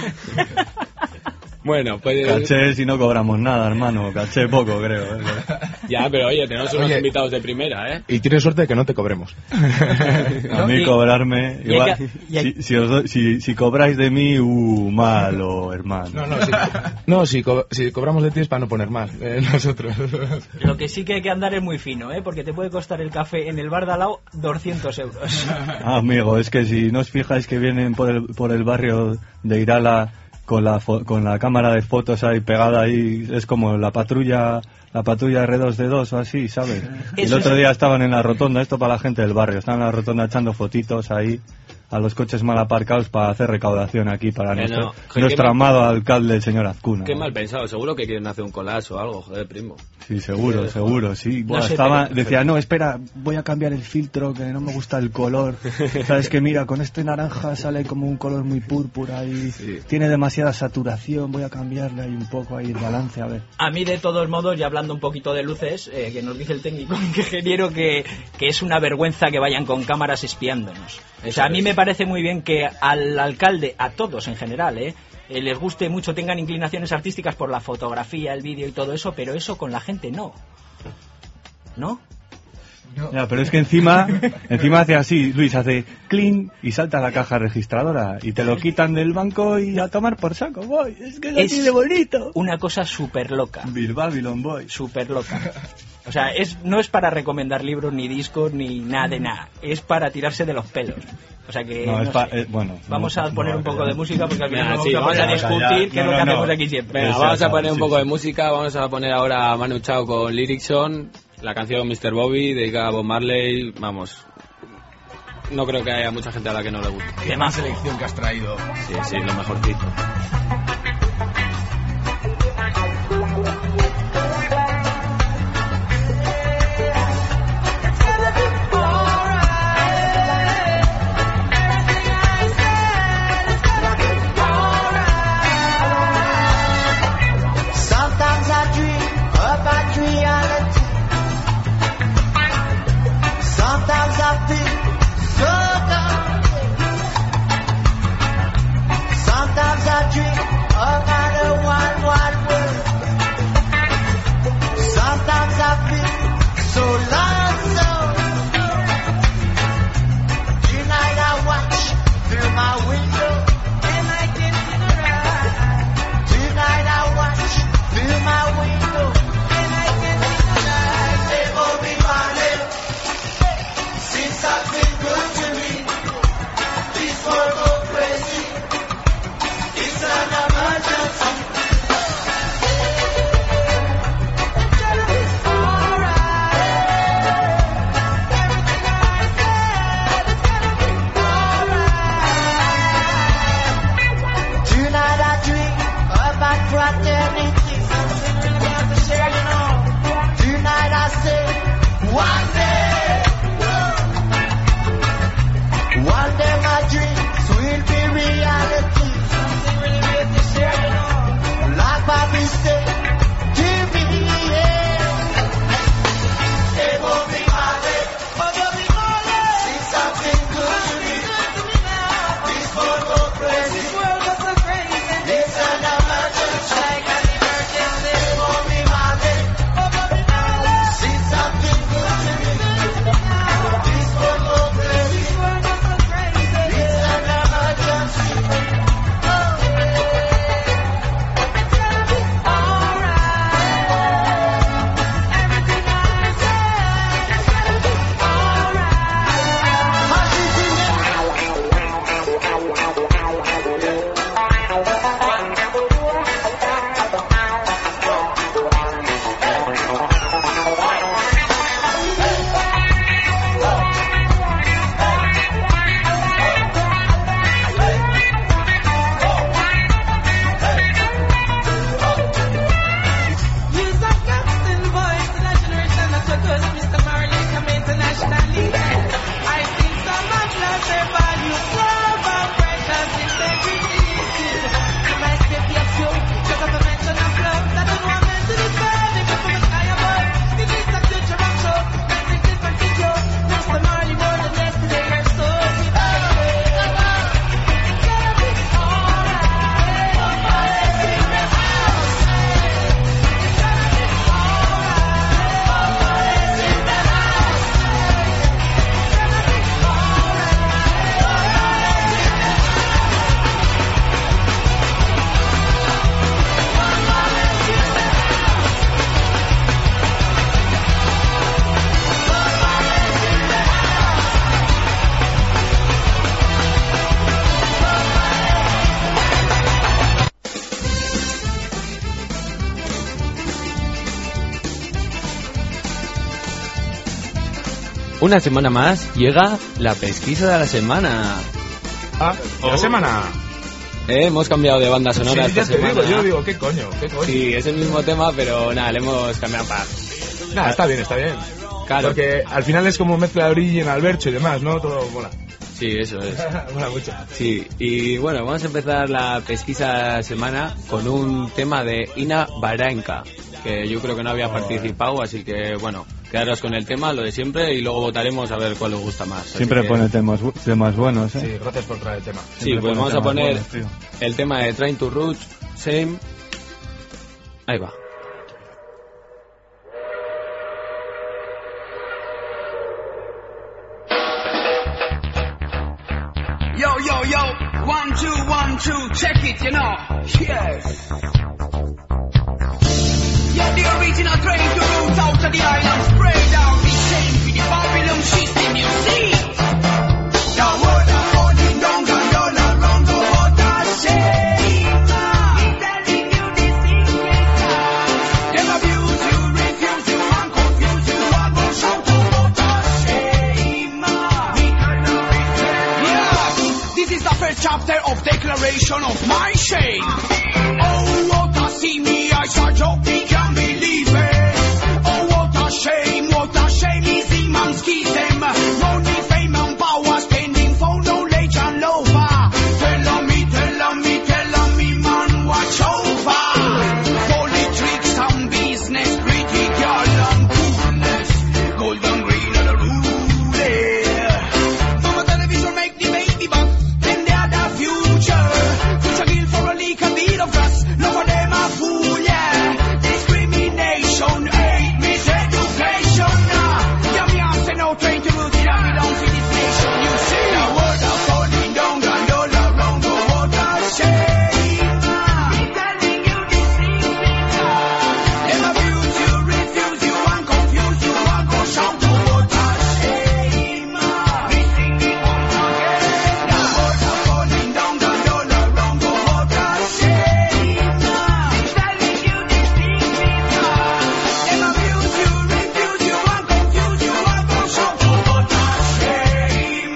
Bueno, pues... Caché si no cobramos nada, hermano, caché poco, creo. Ya, pero oye, tenemos unos invitados de primera, ¿eh? Y tienes suerte de que no te cobremos. A mí cobrarme... Igual, si cobráis de mí, malo, hermano. Si cobramos de ti es para no poner mal, nosotros. Lo que sí que hay que andar es muy fino, porque te puede costar el café en el bar de al lado 200 euros. Amigo, es que si no os fijáis que vienen por el barrio de Irala con la cámara de fotos ahí pegada ahí, es como la patrulla R2D2 o así, ¿sabes? El otro día estaban en la rotonda, esto para la gente del barrio, estaban en la rotonda echando fotitos ahí a los coches mal aparcados para hacer recaudación aquí para nuestro amado alcalde, el señor Azcuna. Qué mal pensado, seguro que quieren hacer un collage o algo, joder, primo. Sí, seguro, sí. Bueno, decía, no, espera, voy a cambiar el filtro, que no me gusta el color. Sabes que mira, con este naranja sale como un color muy púrpura y tiene demasiada saturación, voy a cambiarle ahí un poco ahí el balance, a ver. A mí, de todos modos, y hablando un poquito de luces, que nos dice el técnico ingeniero que es una vergüenza que vayan con cámaras espiándonos. O sea, a mí me parece muy bien que al alcalde, a todos en general, les guste mucho, tengan inclinaciones artísticas por la fotografía, el vídeo y todo eso, pero eso con la gente no. ¿No? Ya, pero es que encima hace así, Luis, hace cling y salta a la caja registradora y te lo quitan del banco y a tomar por saco, boy. Es que es así de bonito. Una cosa súper loca. Bill Babylon, boy. Súper loca. O sea, no es para recomendar libros, ni discos, ni nada de nada. Es para tirarse de los pelos. O sea que, bueno, vamos a poner un poco de música porque al final sí, vamos a discutir, que es lo que hacemos aquí siempre. Venga, vamos a poner un poco de música. Vamos a poner ahora a Manu Chao con Lyricson, la canción Mr. Bobby, dedicada a Bob Marley. Vamos, no creo que haya mucha gente a la que no le guste. Qué más selección que has traído. Sí, lo mejorcito. Una semana más llega la pesquisa de la semana. ¿La semana? Hemos cambiado de banda sonora sí, esta semana. Yo digo, ¿qué coño? Sí, es el mismo tema, pero nada, le hemos cambiado para... Nada, está bien. Claro. Porque al final es como mezcla de Original, Bercho y demás, ¿no? Todo mola. Sí, eso es. Mola mucho. Sí, y bueno, vamos a empezar la pesquisa de la semana con un tema de Ina Baranka, que yo creo que no había participado, así que bueno, quedaros con el tema, lo de siempre, y luego votaremos a ver cuál os gusta más. Siempre pone temas buenos, ¿eh? Sí, gracias por traer el tema. Sí, pues vamos a poner el tema de Train to Rouge, Same. Ahí va. Yo, 1, 2, 1, 2, check it, you know. Yes. Yeah, the original train to route out of the island, spread out the same for the Babylon system, you see. The water falling down, gondola round the water shame. Telling you this secret. Them abuse you, refuse you, and confuse you, and go shout the water shame. Yeah, this is the first chapter of Declaration of my shame. Oh, what I see me, I saw joke, we can't believe it. Oh, what a shame is the man's them. Only fame and power, spending for knowledge and love. Tell me, man, watch over. Politics and business, pretty girl and coolness. Golden green are the rule. Mama television make the baby back, then they are the future. Future gill for a leak and beat of grass. None of them are fool, yeah. Discrimination, hate, miseducation. Yeah, me have to no train to root it and we don't see this nation. You see the world are falling down, gondola round the water shame. Telling you this secret. Them abuse you, refuse you, and confuse you, and go shout the water shame. We sing it once again. The world are falling down, gondola round the water shame. Telling you this secret. Them abuse you, refuse you, and confuse you, and go shout the water shame.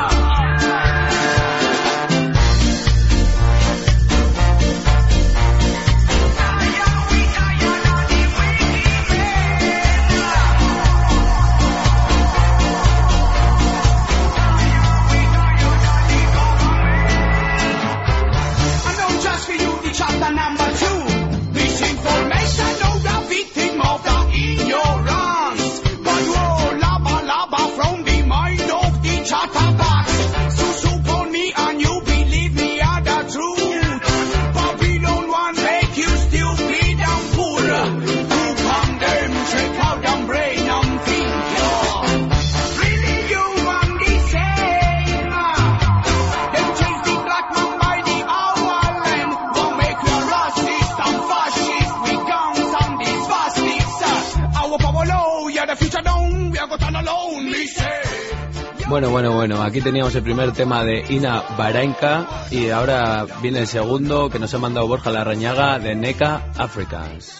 I know just for you the chapter number 2. Misinformation, no the victim of the ignorance. But you all laba from the mind of the chatterbox. So soup on me and you believe me are the truth. Babylon one make you stupid and fool. To condemn, check out them brain and think you're really human the same. Them chase the black man by the hour and won't make you racist and fascist with guns and these fascists. Our power low, yeah, the future down, we are got on alone, me say. Bueno, aquí teníamos el primer tema de Ina Baranka y ahora viene el segundo que nos ha mandado Borja Larrañaga de NECA Africans.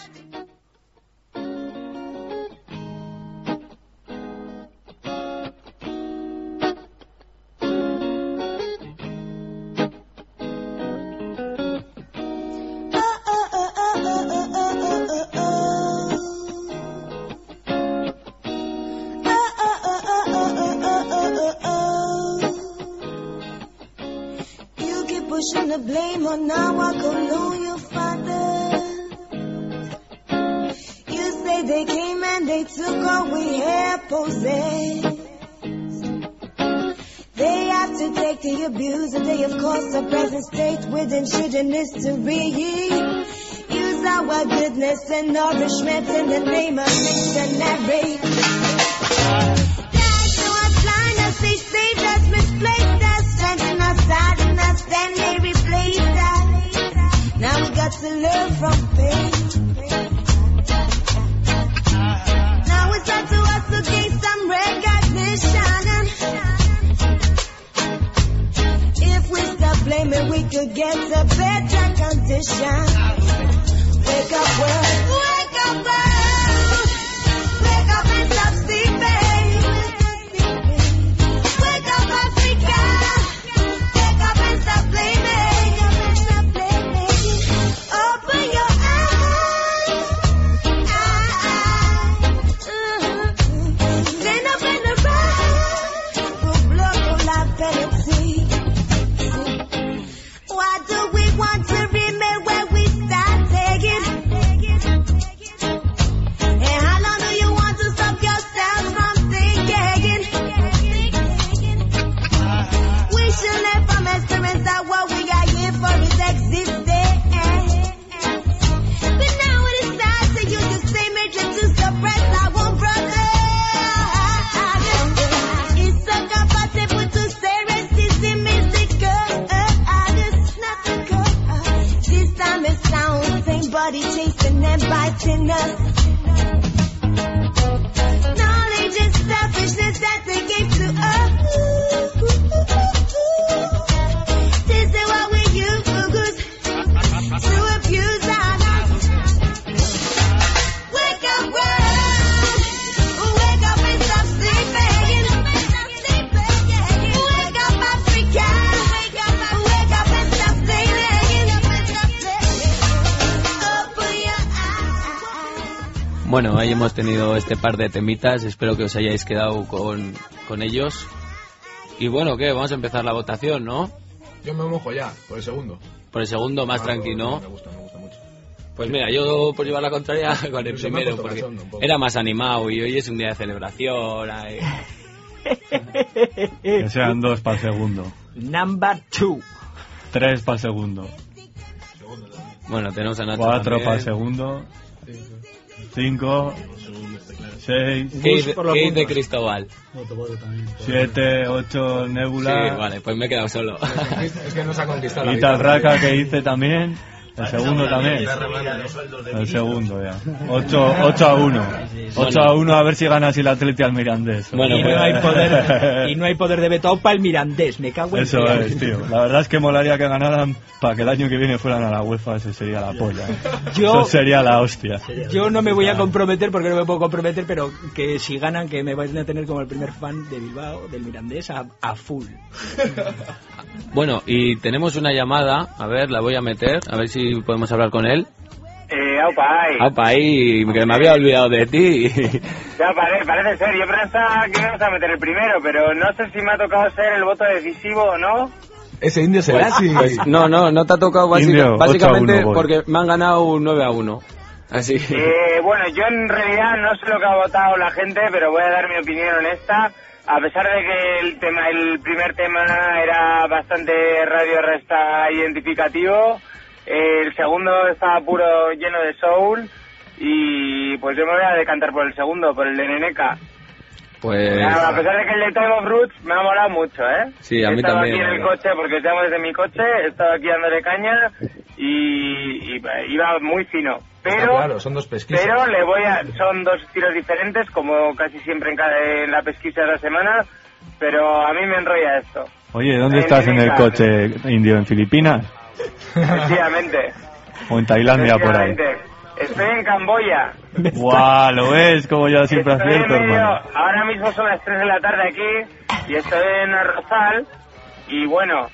You keep pushing the blame on now I go know your father. You say they came and they took all we have possessed. They have to take the abuse and they of course are present state with ancient history. Use our goodness and nourishment in the name of missionary. That's what's blind us, they saved us, misplaced us, strengthened us, saddened us, then they replaced us. Now we got to learn from pain. Now it's up to us to gain some recognition. If we stop blaming, we could get a better condition. Wake up world, wake up world, wake up and stop sleeping. Wake up Africa, wake up and stop blaming. Open your eyes, stand up in the rise, we'll blow life penalty. Why do we want to remain where we started? Bueno, ahí hemos tenido este par de temitas, espero que os hayáis quedado con ellos. Y bueno, ¿qué? Vamos a empezar la votación, ¿no? Yo me mojo ya, por el segundo. Por el segundo, más tranquilo. Me gusta mucho. Pues mira, yo por llevar la contraria con el primero, porque era más animado y hoy es un día de celebración. Que sean 2 para el segundo. Number 2. 3 para el segundo. Bueno, tenemos a Nacho 4 también. para el segundo. 5, 6. ¿Qué dice Cristóbal? 7, 8, Nebula. Sí, vale, pues me he quedado solo. Es que nos ha conquistado la Y vida. Talraca, que hice también. El segundo también. El segundo ya. 8-1. 8-1, a ver si gana así el Atleti al Mirandés. Bueno, y, pues, no hay poder de veto para el Mirandés, me cago en eso es, tío. La verdad es que molaría que ganaran para que el año que viene fueran a la UEFA, eso sería la polla. Eso sería la hostia. Yo no me voy a comprometer porque no me puedo comprometer, pero que si ganan, que me vayan a tener como el primer fan de Bilbao, del Mirandés, a full. Bueno, y tenemos una llamada, a ver, la voy a meter, a ver si podemos hablar con él. Aupa, ahí, que me había olvidado de ti. Ya, parece ser. Yo pensaba que íbamos a meter el primero, pero no sé si me ha tocado ser el voto decisivo o no. Ese indio será así. Pues, no te ha tocado Indio, básicamente 8-1 porque me han ganado un 9-1. Así que... Bueno, yo en realidad no sé lo que ha votado la gente, pero voy a dar mi opinión honesta. A pesar de que el primer tema era bastante Radio Resta identificativo, el segundo estaba puro lleno de soul y pues yo me voy a decantar por el segundo, por el de Neneca. Pues... A pesar de que el de Time of Roots me ha molado mucho, ¿eh? Sí, a mí he estado también. aquí en el coche, porque estamos desde mi coche, he estado aquí dándole caña y iba muy fino. Pero, claro, son dos pesquisas. Pero son dos estilos diferentes, como casi siempre en la pesquisa de la semana, pero a mí me enrolla esto. Oye, ¿dónde estás en el coche, Indio? ¿En Filipinas? Efectivamente. ¿O en Tailandia por ahí? Estoy en Camboya. ¡Guau! ¿Lo ves? Como yo siempre Estoy acierto, en medio, hermano. ahora mismo son las 3 de la tarde aquí y estoy en Arrozal y bueno,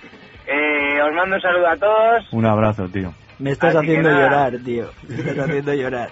os mando un saludo a todos. Un abrazo, tío. Me estás Así que haciendo nada. llorar, tío. Me estás haciendo llorar.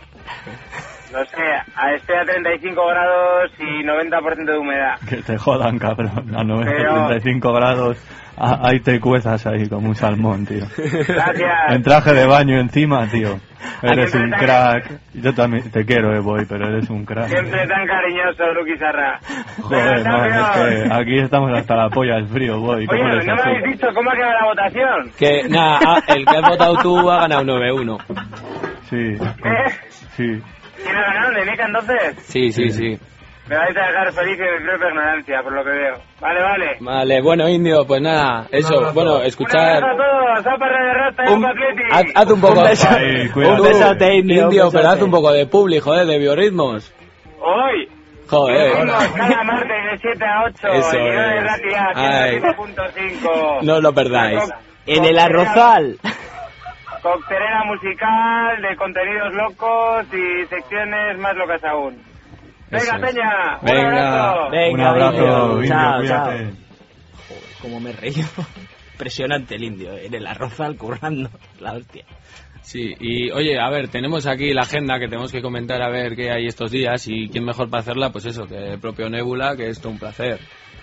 No sé, estoy a 35 grados y 90% de humedad. Que te jodan, cabrón. A 95 Pero- grados, ahí te cuezas ahí como un salmón, tío. Gracias. En traje de baño encima, tío. Eres un Siempre crack. Yo también te quiero, Boy, pero eres un crack. Siempre tan cariñoso, Luqui Sarra. Joder, Venga, man, es campeón. que aquí estamos hasta la polla del frío, Boy. ¿Cómo Oye, les no me habéis asusta? dicho cómo ha quedado la votación. Que nada, el que has votado tú ha ganado 9-1. Sí, sí. ¿Quién ha ganado? ¿Neneca entonces? Sí. Me vais a dejar feliz y me creo ignorancia, por lo que veo. Vale. Vale, bueno, Indio, pues nada, eso, bueno, escuchar... Un abrazo a todos, ¡Zapa de Rasta y Aupa Atleti! Haz un poco... Un beso. Ahí, cuídate. Un besote, Indio. Indio, un pero besote. haz un poco de publi, joder, de biorritmos. Hoy, Joder. venimos cada martes de 7 a 8 Eso en es. de Ratia, Ay. 105.5. No os lo perdáis. En el Arrozal. Coctelera musical, de contenidos locos y secciones más locas aún. Venga, Eso es. Peña, Venga. un abrazo. Venga, Un abrazo, Indio. Indio, Chao, cuídate. chao. Como me reí. Impresionante el Indio, en el Arrozal currando. La hostia. Sí, y oye, a ver, tenemos aquí la agenda que tenemos que comentar a ver qué hay estos días y quién mejor para hacerla, pues eso, que el propio Nebula, que es todo un placer.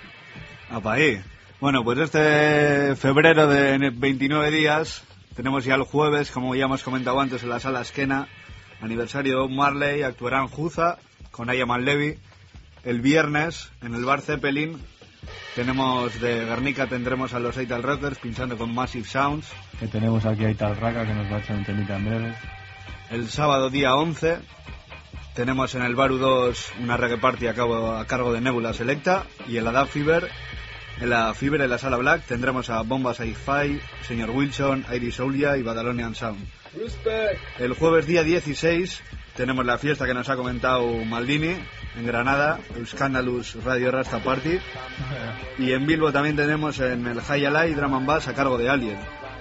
Apa ahí. Bueno, pues este febrero de 29 días tenemos ya el jueves, como ya hemos comentado antes, en la Sala Esquena, aniversario de Bob Marley, actuarán Juza con Ayaman Levy. El viernes, en el Bar Zeppelin, tenemos de Guernica, tendremos a los Eital Rockers pinchando con Massive Sounds. Que tenemos aquí a Italraca, que nos va a echar un temita en breve. El sábado día 11 tenemos en el Bar U2 una reggae party a cargo de Nebula Selecta. Y en la Da Fever, en la Sala Black, tendremos a Bombas Hi-Fi, Señor Wilson, Iris Oulia y Badalonian Sound. El jueves día 16 tenemos la fiesta que nos ha comentado Maldini en Granada, Euskandalus Radio Rasta Party. Y en Bilbo también tenemos en el High Alay Drum and Bass a cargo de Alien.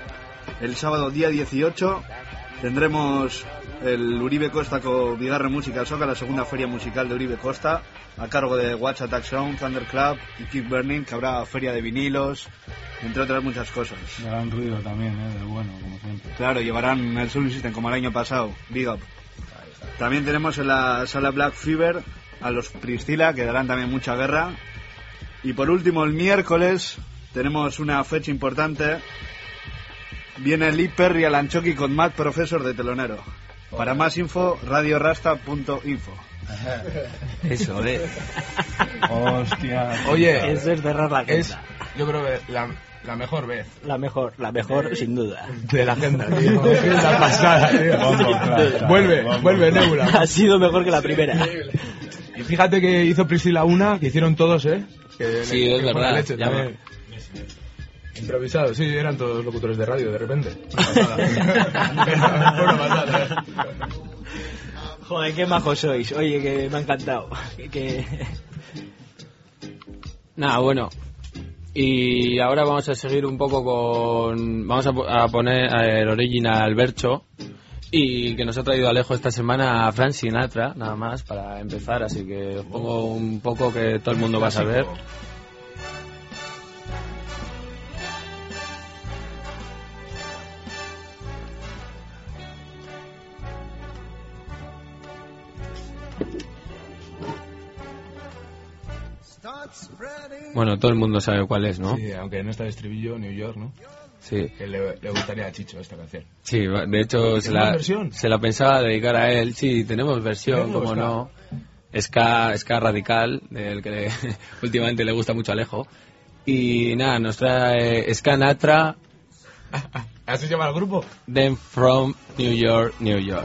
El sábado día 18 tendremos el Uribe Costa con Bigarre Musical Soca, la segunda feria musical de Uribe Costa, a cargo de Watch Attack Sound, Thunder Club y Keep Burning, que habrá feria de vinilos, entre otras muchas cosas. Gran ruido también, de bueno, como siempre. Claro, llevarán el Sound System como el año pasado. Big up. También tenemos en la sala Black Fever a los Priscilla, que darán también mucha guerra. Y por último, el miércoles tenemos una fecha importante. Viene Lee Perry al Anchoqui con Mad Professor de telonero. Para más info, radiorasta.info. Eso, Hostia. Oye, Eso es cerrar la agenda. es, yo creo que la mejor vez La mejor, sin duda. de la agenda, tío. Es la pasada, tío. Vuelve Nebula. Ha sido mejor que la primera. Y fíjate que hizo Priscilla una, que hicieron todos, Que Sí, es fue la verdad. leche Ya también. Improvisado, sí, eran todos locutores de radio de repente. Joder, qué majos sois. Oye, que me ha encantado. Nada, bueno. Y ahora vamos a seguir un poco con... Vamos a poner el original Bercho. Y que nos ha traído Alejo esta semana a Frank Sinatra, nada más, para empezar. Así que os pongo un poco que todo el mundo va a saber. Bueno, todo el mundo sabe cuál es, ¿no? Sí, aunque no está el estribillo, New York, ¿no? Sí. Que le gustaría a Chicho esta canción. Sí, de hecho se la pensaba dedicar a él. Sí, tenemos versión, como no. Ska radical, del que últimamente le gusta mucho a Alejo. Y nada, nos trae Ska Natra. ¿Así se llama el grupo? Then from New York, New York.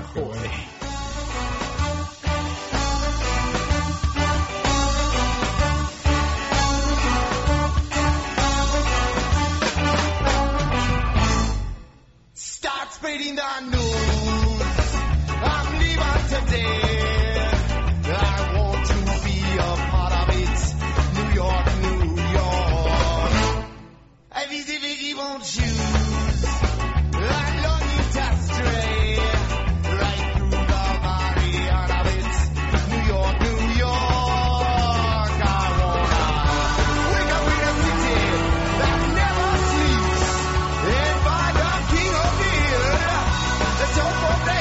Start spreading the news. I'm leaving today. I want to be a part of it. New York, New York. If he won't choose, I'm longing to stray right through the valley of it. New York, New York. I wanna wake up in a city that never sleeps and find the king of the hill, the top of the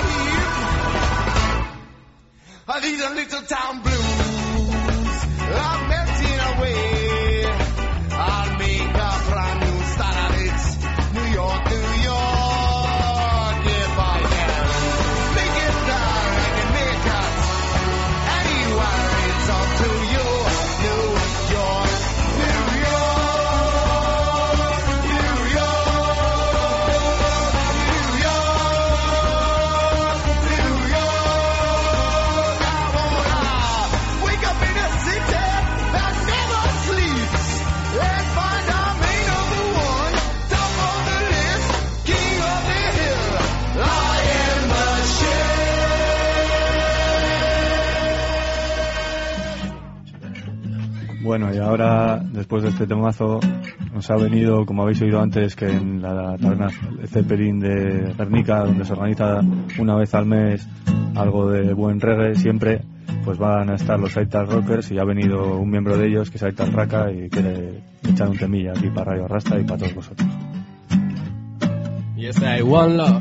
heap. These are little town blues are melting away. I'll make a brand new start of it. New York, New York. If I can make it down, I can make it anywhere. It's up to you. New York, New York, New York, New York. I wanna wake up in a city that never sleeps and find I'm main number one, top of the list, king of the hill. I am the Bueno, y ahora, después de este temazo, nos ha venido, como habéis oído antes, que en la taberna Zeppelin de Guernica, donde se organiza una vez al mes algo de buen reggae, siempre, pues van a estar los Aital Rockers, y ha venido un miembro de ellos, que es Aital Raka, y quiere echar un temilla aquí para Radio Rasta y para todos vosotros. Yes, I one love.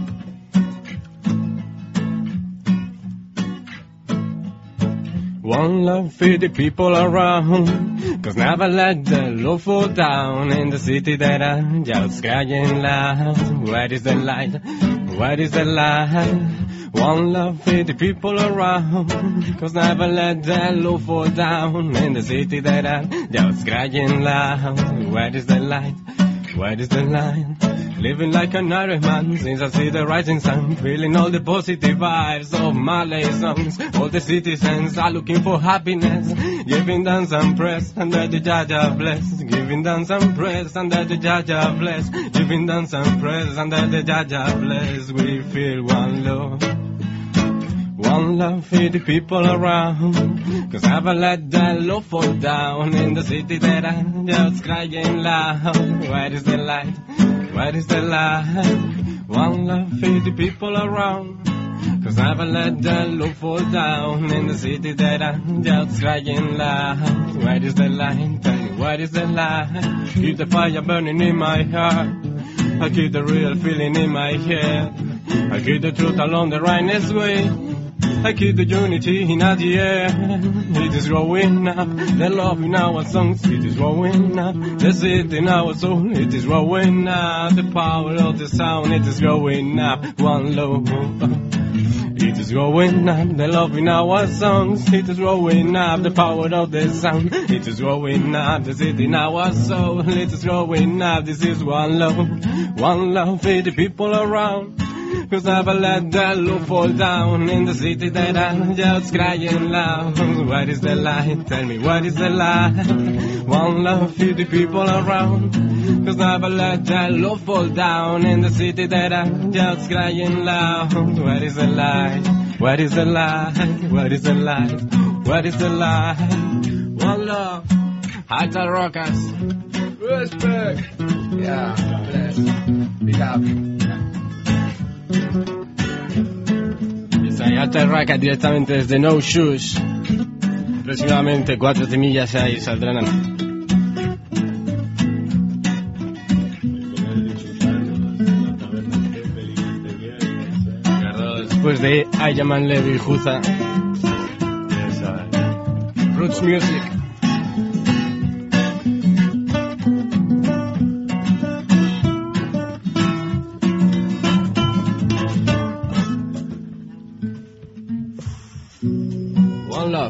One love for the people around, 'cause never let the love fall down in the city that I'm just crying loud. Where is the light? Where is the light? One love for the people around, 'cause never let the love fall down in the city that I'm just crying loud. Where is the light? Where is the light? Living like an Irishman since I see the rising sun, feeling all the positive vibes of Malay songs. All the citizens are looking for happiness, giving them some praise under the Jaja bless, giving them some praise under the Jaja bless, giving them some praise under the Jaja bless. We feel one love. One love for the people around, 'cause never let that love fall down in the city that I'm just crying loud. Where is the light? Where is the light? One love for the people around, 'cause never let that love fall down in the city that I'm just crying loud. Where is the light? Tell me, where is the light? Keep the fire burning in my heart, I keep the real feeling in my head, I keep the truth along the rightest way. I keep the unity in the air. It is growing up, the love in our songs. It is growing up, the city in our soul. It is growing up, the power of the sound. It is growing up, one love. It is growing up, the love in our songs. It is growing up, the power of the sound. It is growing up, the city in our soul. It is growing up, this is one love for the people around. Cause never let that love fall down in the city that I'm just crying loud. What is the lie? Tell me what is the lie? One love for the people around. Cause never let that love fall down in the city that I'm just crying loud. What is the lie? What is the lie? What is the lie? What is the lie? One love. Alta Rockers. Respect. Yeah, bless. Big up. Soy Alta Rockers directamente desde No Shoes. Próximamente 4 temillas ahí saldrán. Después de Ayaman Levi Juza. Roots Music. One Love.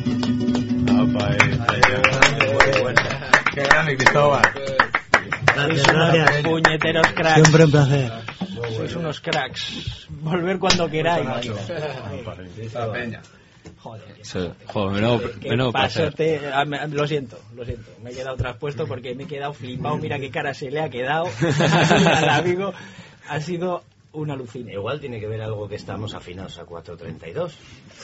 Qué grande, Cristóbal. Gracias. Puñeteros cracks. Siempre un placer. Sois unos cracks. Volver cuando queráis. Joder. Sí. Joder, menudo placer. Lo siento. Me he quedado traspuesto porque me he quedado flipado. Mira qué cara se le ha quedado al amigo. Ha sido una alucina. Igual tiene que ver algo que estamos afinados a 432.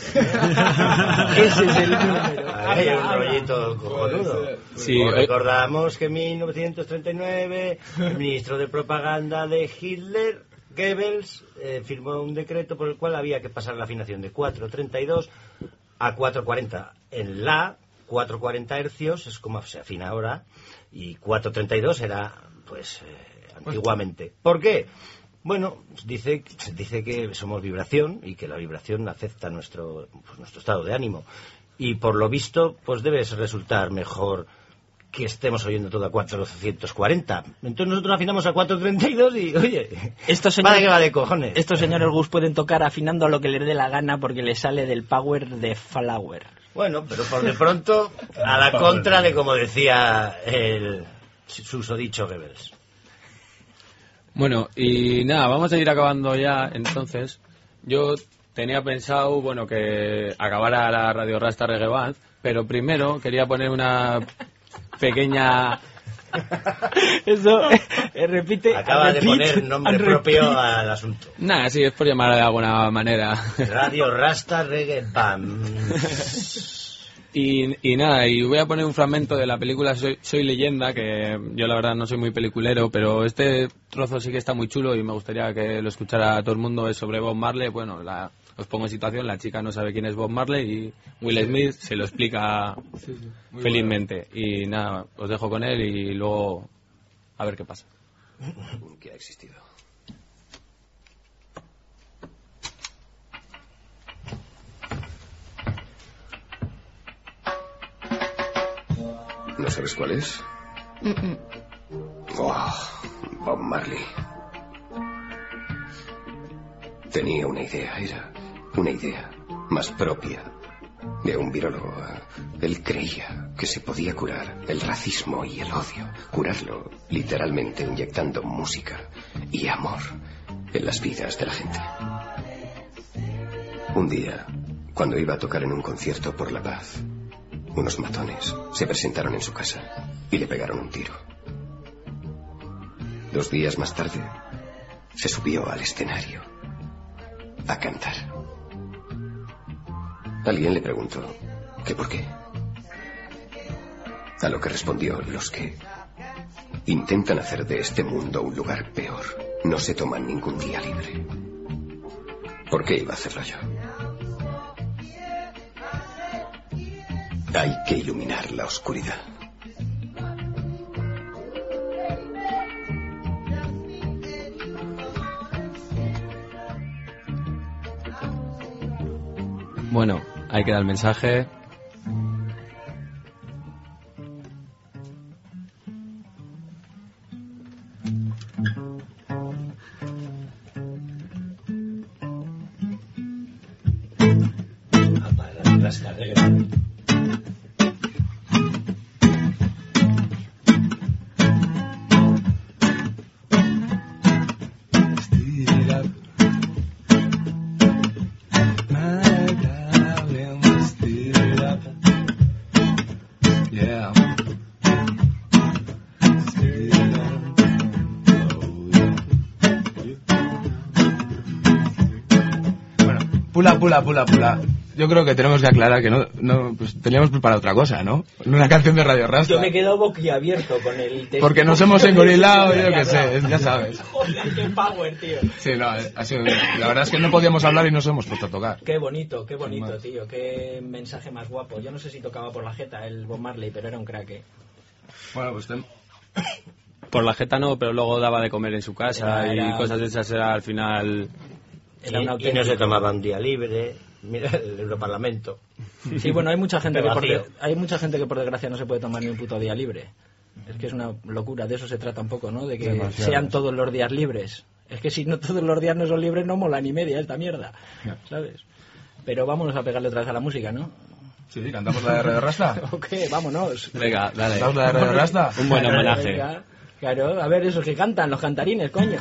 Ese es el número. Hay un rollito cojonudo. Sí, recordamos que en 1939 el ministro de propaganda de Hitler, Goebbels, firmó un decreto por el cual había que pasar la afinación de 432 a 440 en la 440 hercios, es como se afina ahora, y 432 era, pues, antiguamente. ¿Por qué? Bueno, dice que somos vibración y que la vibración afecta nuestro estado de ánimo. Y por lo visto, pues debe resultar mejor que estemos oyendo todo a 440. Entonces nosotros afinamos a 432 y, oye, ¿para qué va de cojones? Estos señores Gus pueden tocar afinando a lo que les dé la gana porque les sale del power de Flower. Bueno, pero por de pronto, a la contra de como decía el susodicho Goebbels. Bueno, y nada, vamos a ir acabando ya. Entonces, yo tenía pensado, bueno, que acabara la Radio Rasta Reggae Band, pero primero quería poner una pequeña... Eso, repite. Acaba de poner nombre propio al asunto. Nada, sí, es por llamarla de alguna manera. Radio Rasta Reggae Band. Y nada, y voy a poner un fragmento de la película Soy Leyenda, que yo la verdad no soy muy peliculero, pero este trozo sí que está muy chulo y me gustaría que lo escuchara todo el mundo. Es sobre Bob Marley. Bueno, os pongo en situación, la chica no sabe quién es Bob Marley y Will Smith se lo explica felizmente. Bueno. Y nada, os dejo con él y luego a ver qué pasa. ¿Qué ha existido? ¿No sabes cuál es? Oh, Bob Marley. Tenía una idea, era una idea más propia de un virólogo. Él creía que se podía curar el racismo y el odio, curarlo literalmente inyectando música y amor en las vidas de la gente. Un día, cuando iba a tocar en un concierto por la paz, unos matones se presentaron en su casa y le pegaron un tiro. 2 días más tarde, se subió al escenario a cantar. Alguien le preguntó que por qué. A lo que respondió: los que intentan hacer de este mundo un lugar peor no se toman ningún día libre. ¿Por qué iba a hacerlo yo? Hay que iluminar la oscuridad. Bueno, ahí queda el mensaje. Pula. Yo creo que tenemos que aclarar que no pues teníamos preparado otra cosa, ¿no? Una canción de Radio Rasta. Yo me he quedado boquiabierto con el texto. Porque nos hemos engorilado, yo qué sé, ya sabes. Joder, qué power, tío. Sí, no, ha sido, la verdad es que no podíamos hablar y nos hemos puesto a tocar. Qué bonito, tío. Qué mensaje más guapo. Yo no sé si tocaba por la jeta el Bob Marley, pero era un crack. Bueno, pues por la jeta no, pero luego daba de comer en su casa Era- y cosas de esas. Era al final... Era un Y no auténtico- se tomaba un día libre. Mira el Europarlamento. Sí, bueno, hay mucha gente De vacío. hay mucha gente que por desgracia no se puede tomar ni un puto día libre. Es que es una locura, de eso se trata un poco, ¿no? De que Demasiado. sean todos los días libres. Es que si no todos los días no son libres no mola ni media esta mierda, ¿sabes? Pero vámonos a pegarle otra vez a la música, ¿no? Sí, cantamos la de Radio Rasta. Ok, vámonos. Venga, dale. ¿Cantamos la de Radio Rasta? Un buen homenaje. Venga, claro, a ver esos que cantan, los cantarines, coño.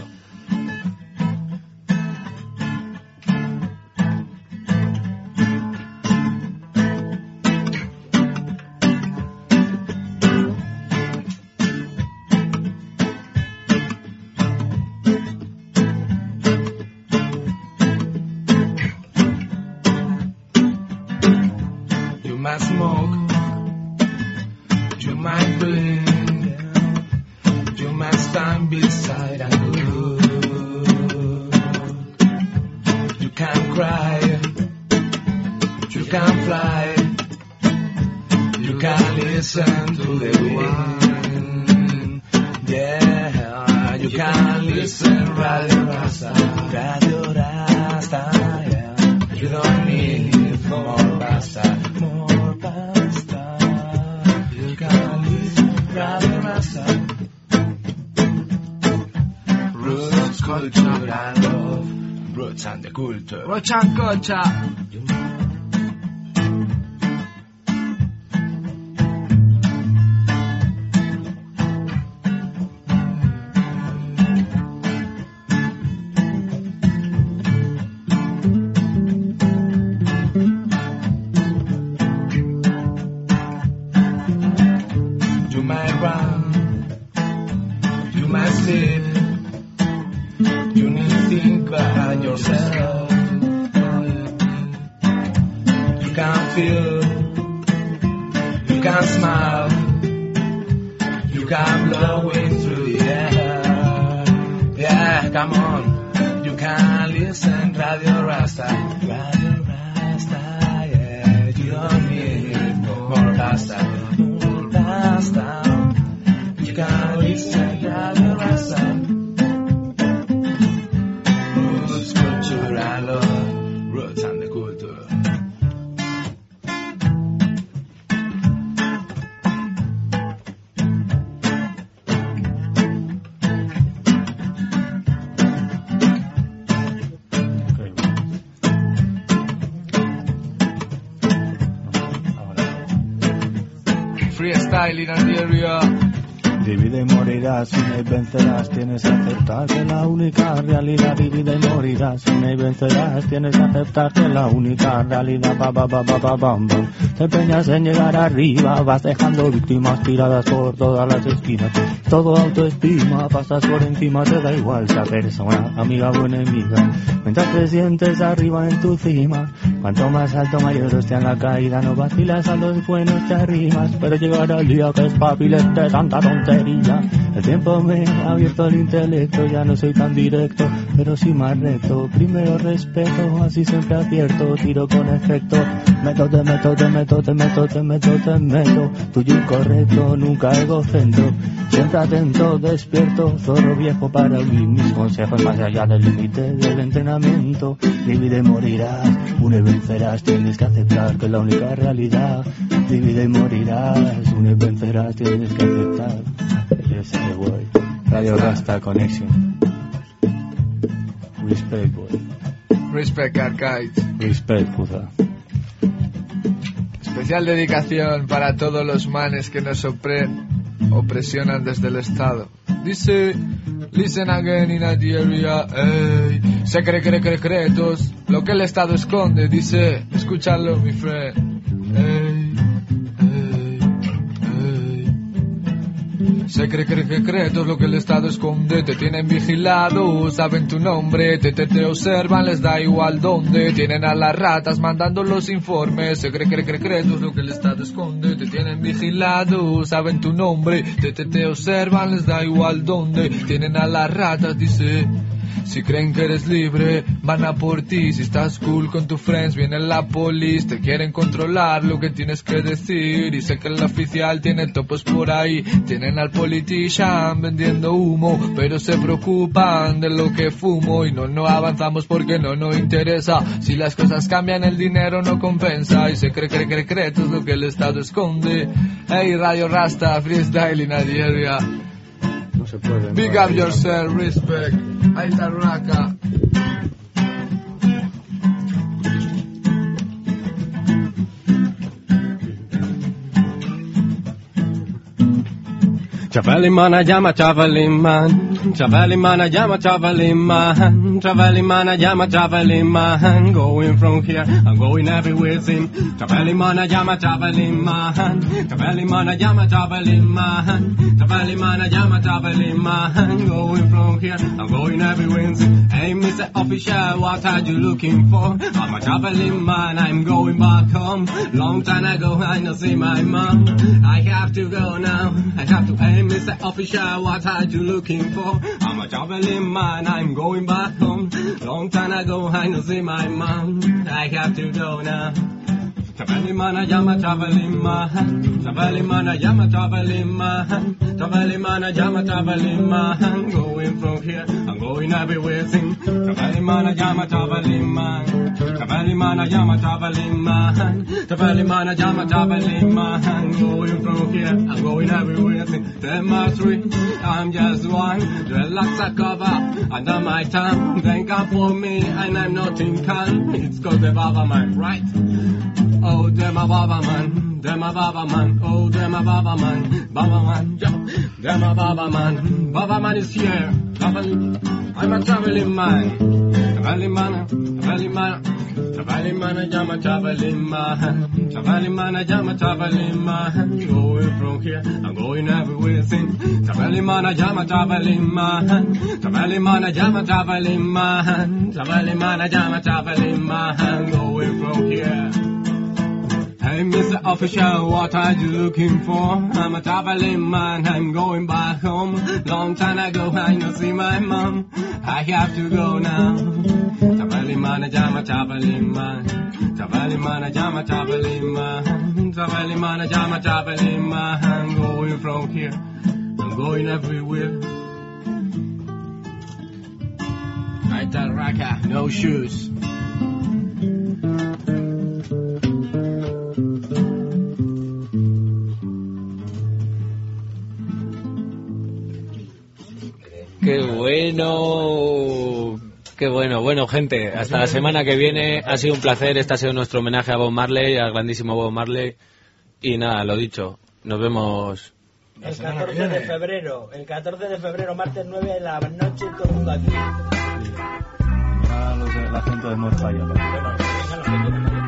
You might smoke, you might drink, you might stand beside a good. You can cry, you can fly, you can listen to the wind. Yeah, you can listen Radio Rasta, Radio Rasta. Yeah, you don't need more pasta. More pasta. You can listen Radio Rasta. Roots, culture and love. Roots and the culture. Roots and culture. You might run, you might sleep, you need to think about yourself. You can feel, you can smile, you can blow it through the air. Yeah, come on, you can listen Radio Rasta, Radio Rasta, yeah, you don't need more pasta. Rasta, you can listen Radio Rasta. Roots, culture and love, roots and the culture. Freestyle in Nigeria. Divide y morirás, una y vencerás, tienes que aceptar que la única realidad. Divide y morirás, una y vencerás, tienes que aceptar que la única realidad. Bam. Te empeñas en llegar arriba, vas dejando víctimas tiradas por todas las esquinas. Todo autoestima, pasas por encima, te da igual si persona, amiga o enemiga. Mientras te sientes arriba en tu cima, cuanto más alto mayor hostia en la caída. No vacilas, a los buenos te arrimas, pero llegará el día que espabiles de tanta tontería. El tiempo me ha abierto el intelecto, ya no soy tan directo, pero sí más recto. Primero respeto, así siempre acierto, tiro con efecto. Te meto, tuyo incorrecto, nunca egocentro. Siempre atento, despierto, zorro viejo para oír mis consejos más allá del límite del entrenamiento. Divide y morirás, une y vencerás, tienes que aceptar que es la única realidad. Divide y morirás, une y vencerás, tienes que aceptar. Ese boy, Radio Rasta Connection. Respect, boy. Respect, Arcade. Respect, puta. Especial dedicación para todos los manes que nos opresionan desde el Estado. Dice, listen again in Nigeria, ey. Secretos, lo que el Estado esconde. Dice, escúchalo, mi friend, ey. Secretos, lo que el Estado esconde. Te tienen vigilado, saben tu nombre. Te observan, les da igual dónde. Tienen a las ratas mandando los informes. Secretos, lo que el Estado esconde. Te tienen vigilado, saben tu nombre. Te observan, les da igual dónde. Tienen a las ratas, dice. Si creen que eres libre, van a por ti. Si estás cool con tus friends, viene la police. Te quieren controlar lo que tienes que decir. Y sé que el oficial tiene topos por ahí. Tienen al politician vendiendo humo, pero se preocupan de lo que fumo. Y no avanzamos porque no nos interesa. Si las cosas cambian, el dinero no compensa. Y se secretos lo que el Estado esconde. Hey, Radio Rasta, freestyle in Nigeria. No se puede. Big up yourself, respect. Ahí está Raka. Traveling man, I am a traveling man. Traveling man, I am a traveling man. Traveling man, I am a traveling man. Going from here, I'm going everywhere. Traveling man, I am a traveling man. Traveling man, I am a traveling man. Traveling man, I am a traveling man. Going from here, I'm going everywhere. Hey, Mr. Official, what are you looking for? I'm a traveling man, I'm going back home. Long time ago, I don't see my mom. I have to go now. I have to aim. Mr. Official, what are you looking for? I'm a traveling man, I'm going back home. Long time ago, I don't see my mom. I have to go now. Traveling man, I am a traveling man. Traveling man, I am a traveling man. Traveling man, I am a traveling man. Going from here, I'm going everywhere. Traveling man, I am a traveling man. Traveling man, I am a traveling man. Traveling man, I am a traveling man. Going from here, I'm going everywhere. Them are three, I'm just one. Relax a cover under my tongue. Then come for me, and I'm not in calm. It's called the Baba Man, right? Oh, them a Baba Man, them a Baba Man. Oh, them a Baba Man, Baba Man, yo. Them a Baba Man, Baba Man is here. I'm a traveling man, traveling man, traveling man. Traveling man, I am a traveling man. Traveling man, I am a traveling man. Going from here, I'm going everywhere. Traveling man, I am a traveling man. Traveling man, I am a traveling man. Traveling man, I am a traveling man. Going from here. Hey, Mr. Official, what are you looking for? I'm a traveling man, I'm going back home. Long time ago, I don't see my mom. I have to go now. Traveling man, I am a traveling man. Traveling man, I am a traveling man. Traveling man, I am a traveling man. I'm going from here, I'm going everywhere. Right, Raka, no shoes. ¡Qué bueno! ¡Qué bueno! Bueno, gente, hasta la semana que viene. Ha sido un placer. Este ha sido nuestro homenaje a Bob Marley, al grandísimo Bob Marley. Y nada, lo dicho. Nos vemos el 14 de febrero. El 14 de febrero, martes 9 de la noche, todo el mundo aquí. La gente de Morfalla. Bueno, venga, los que quieran.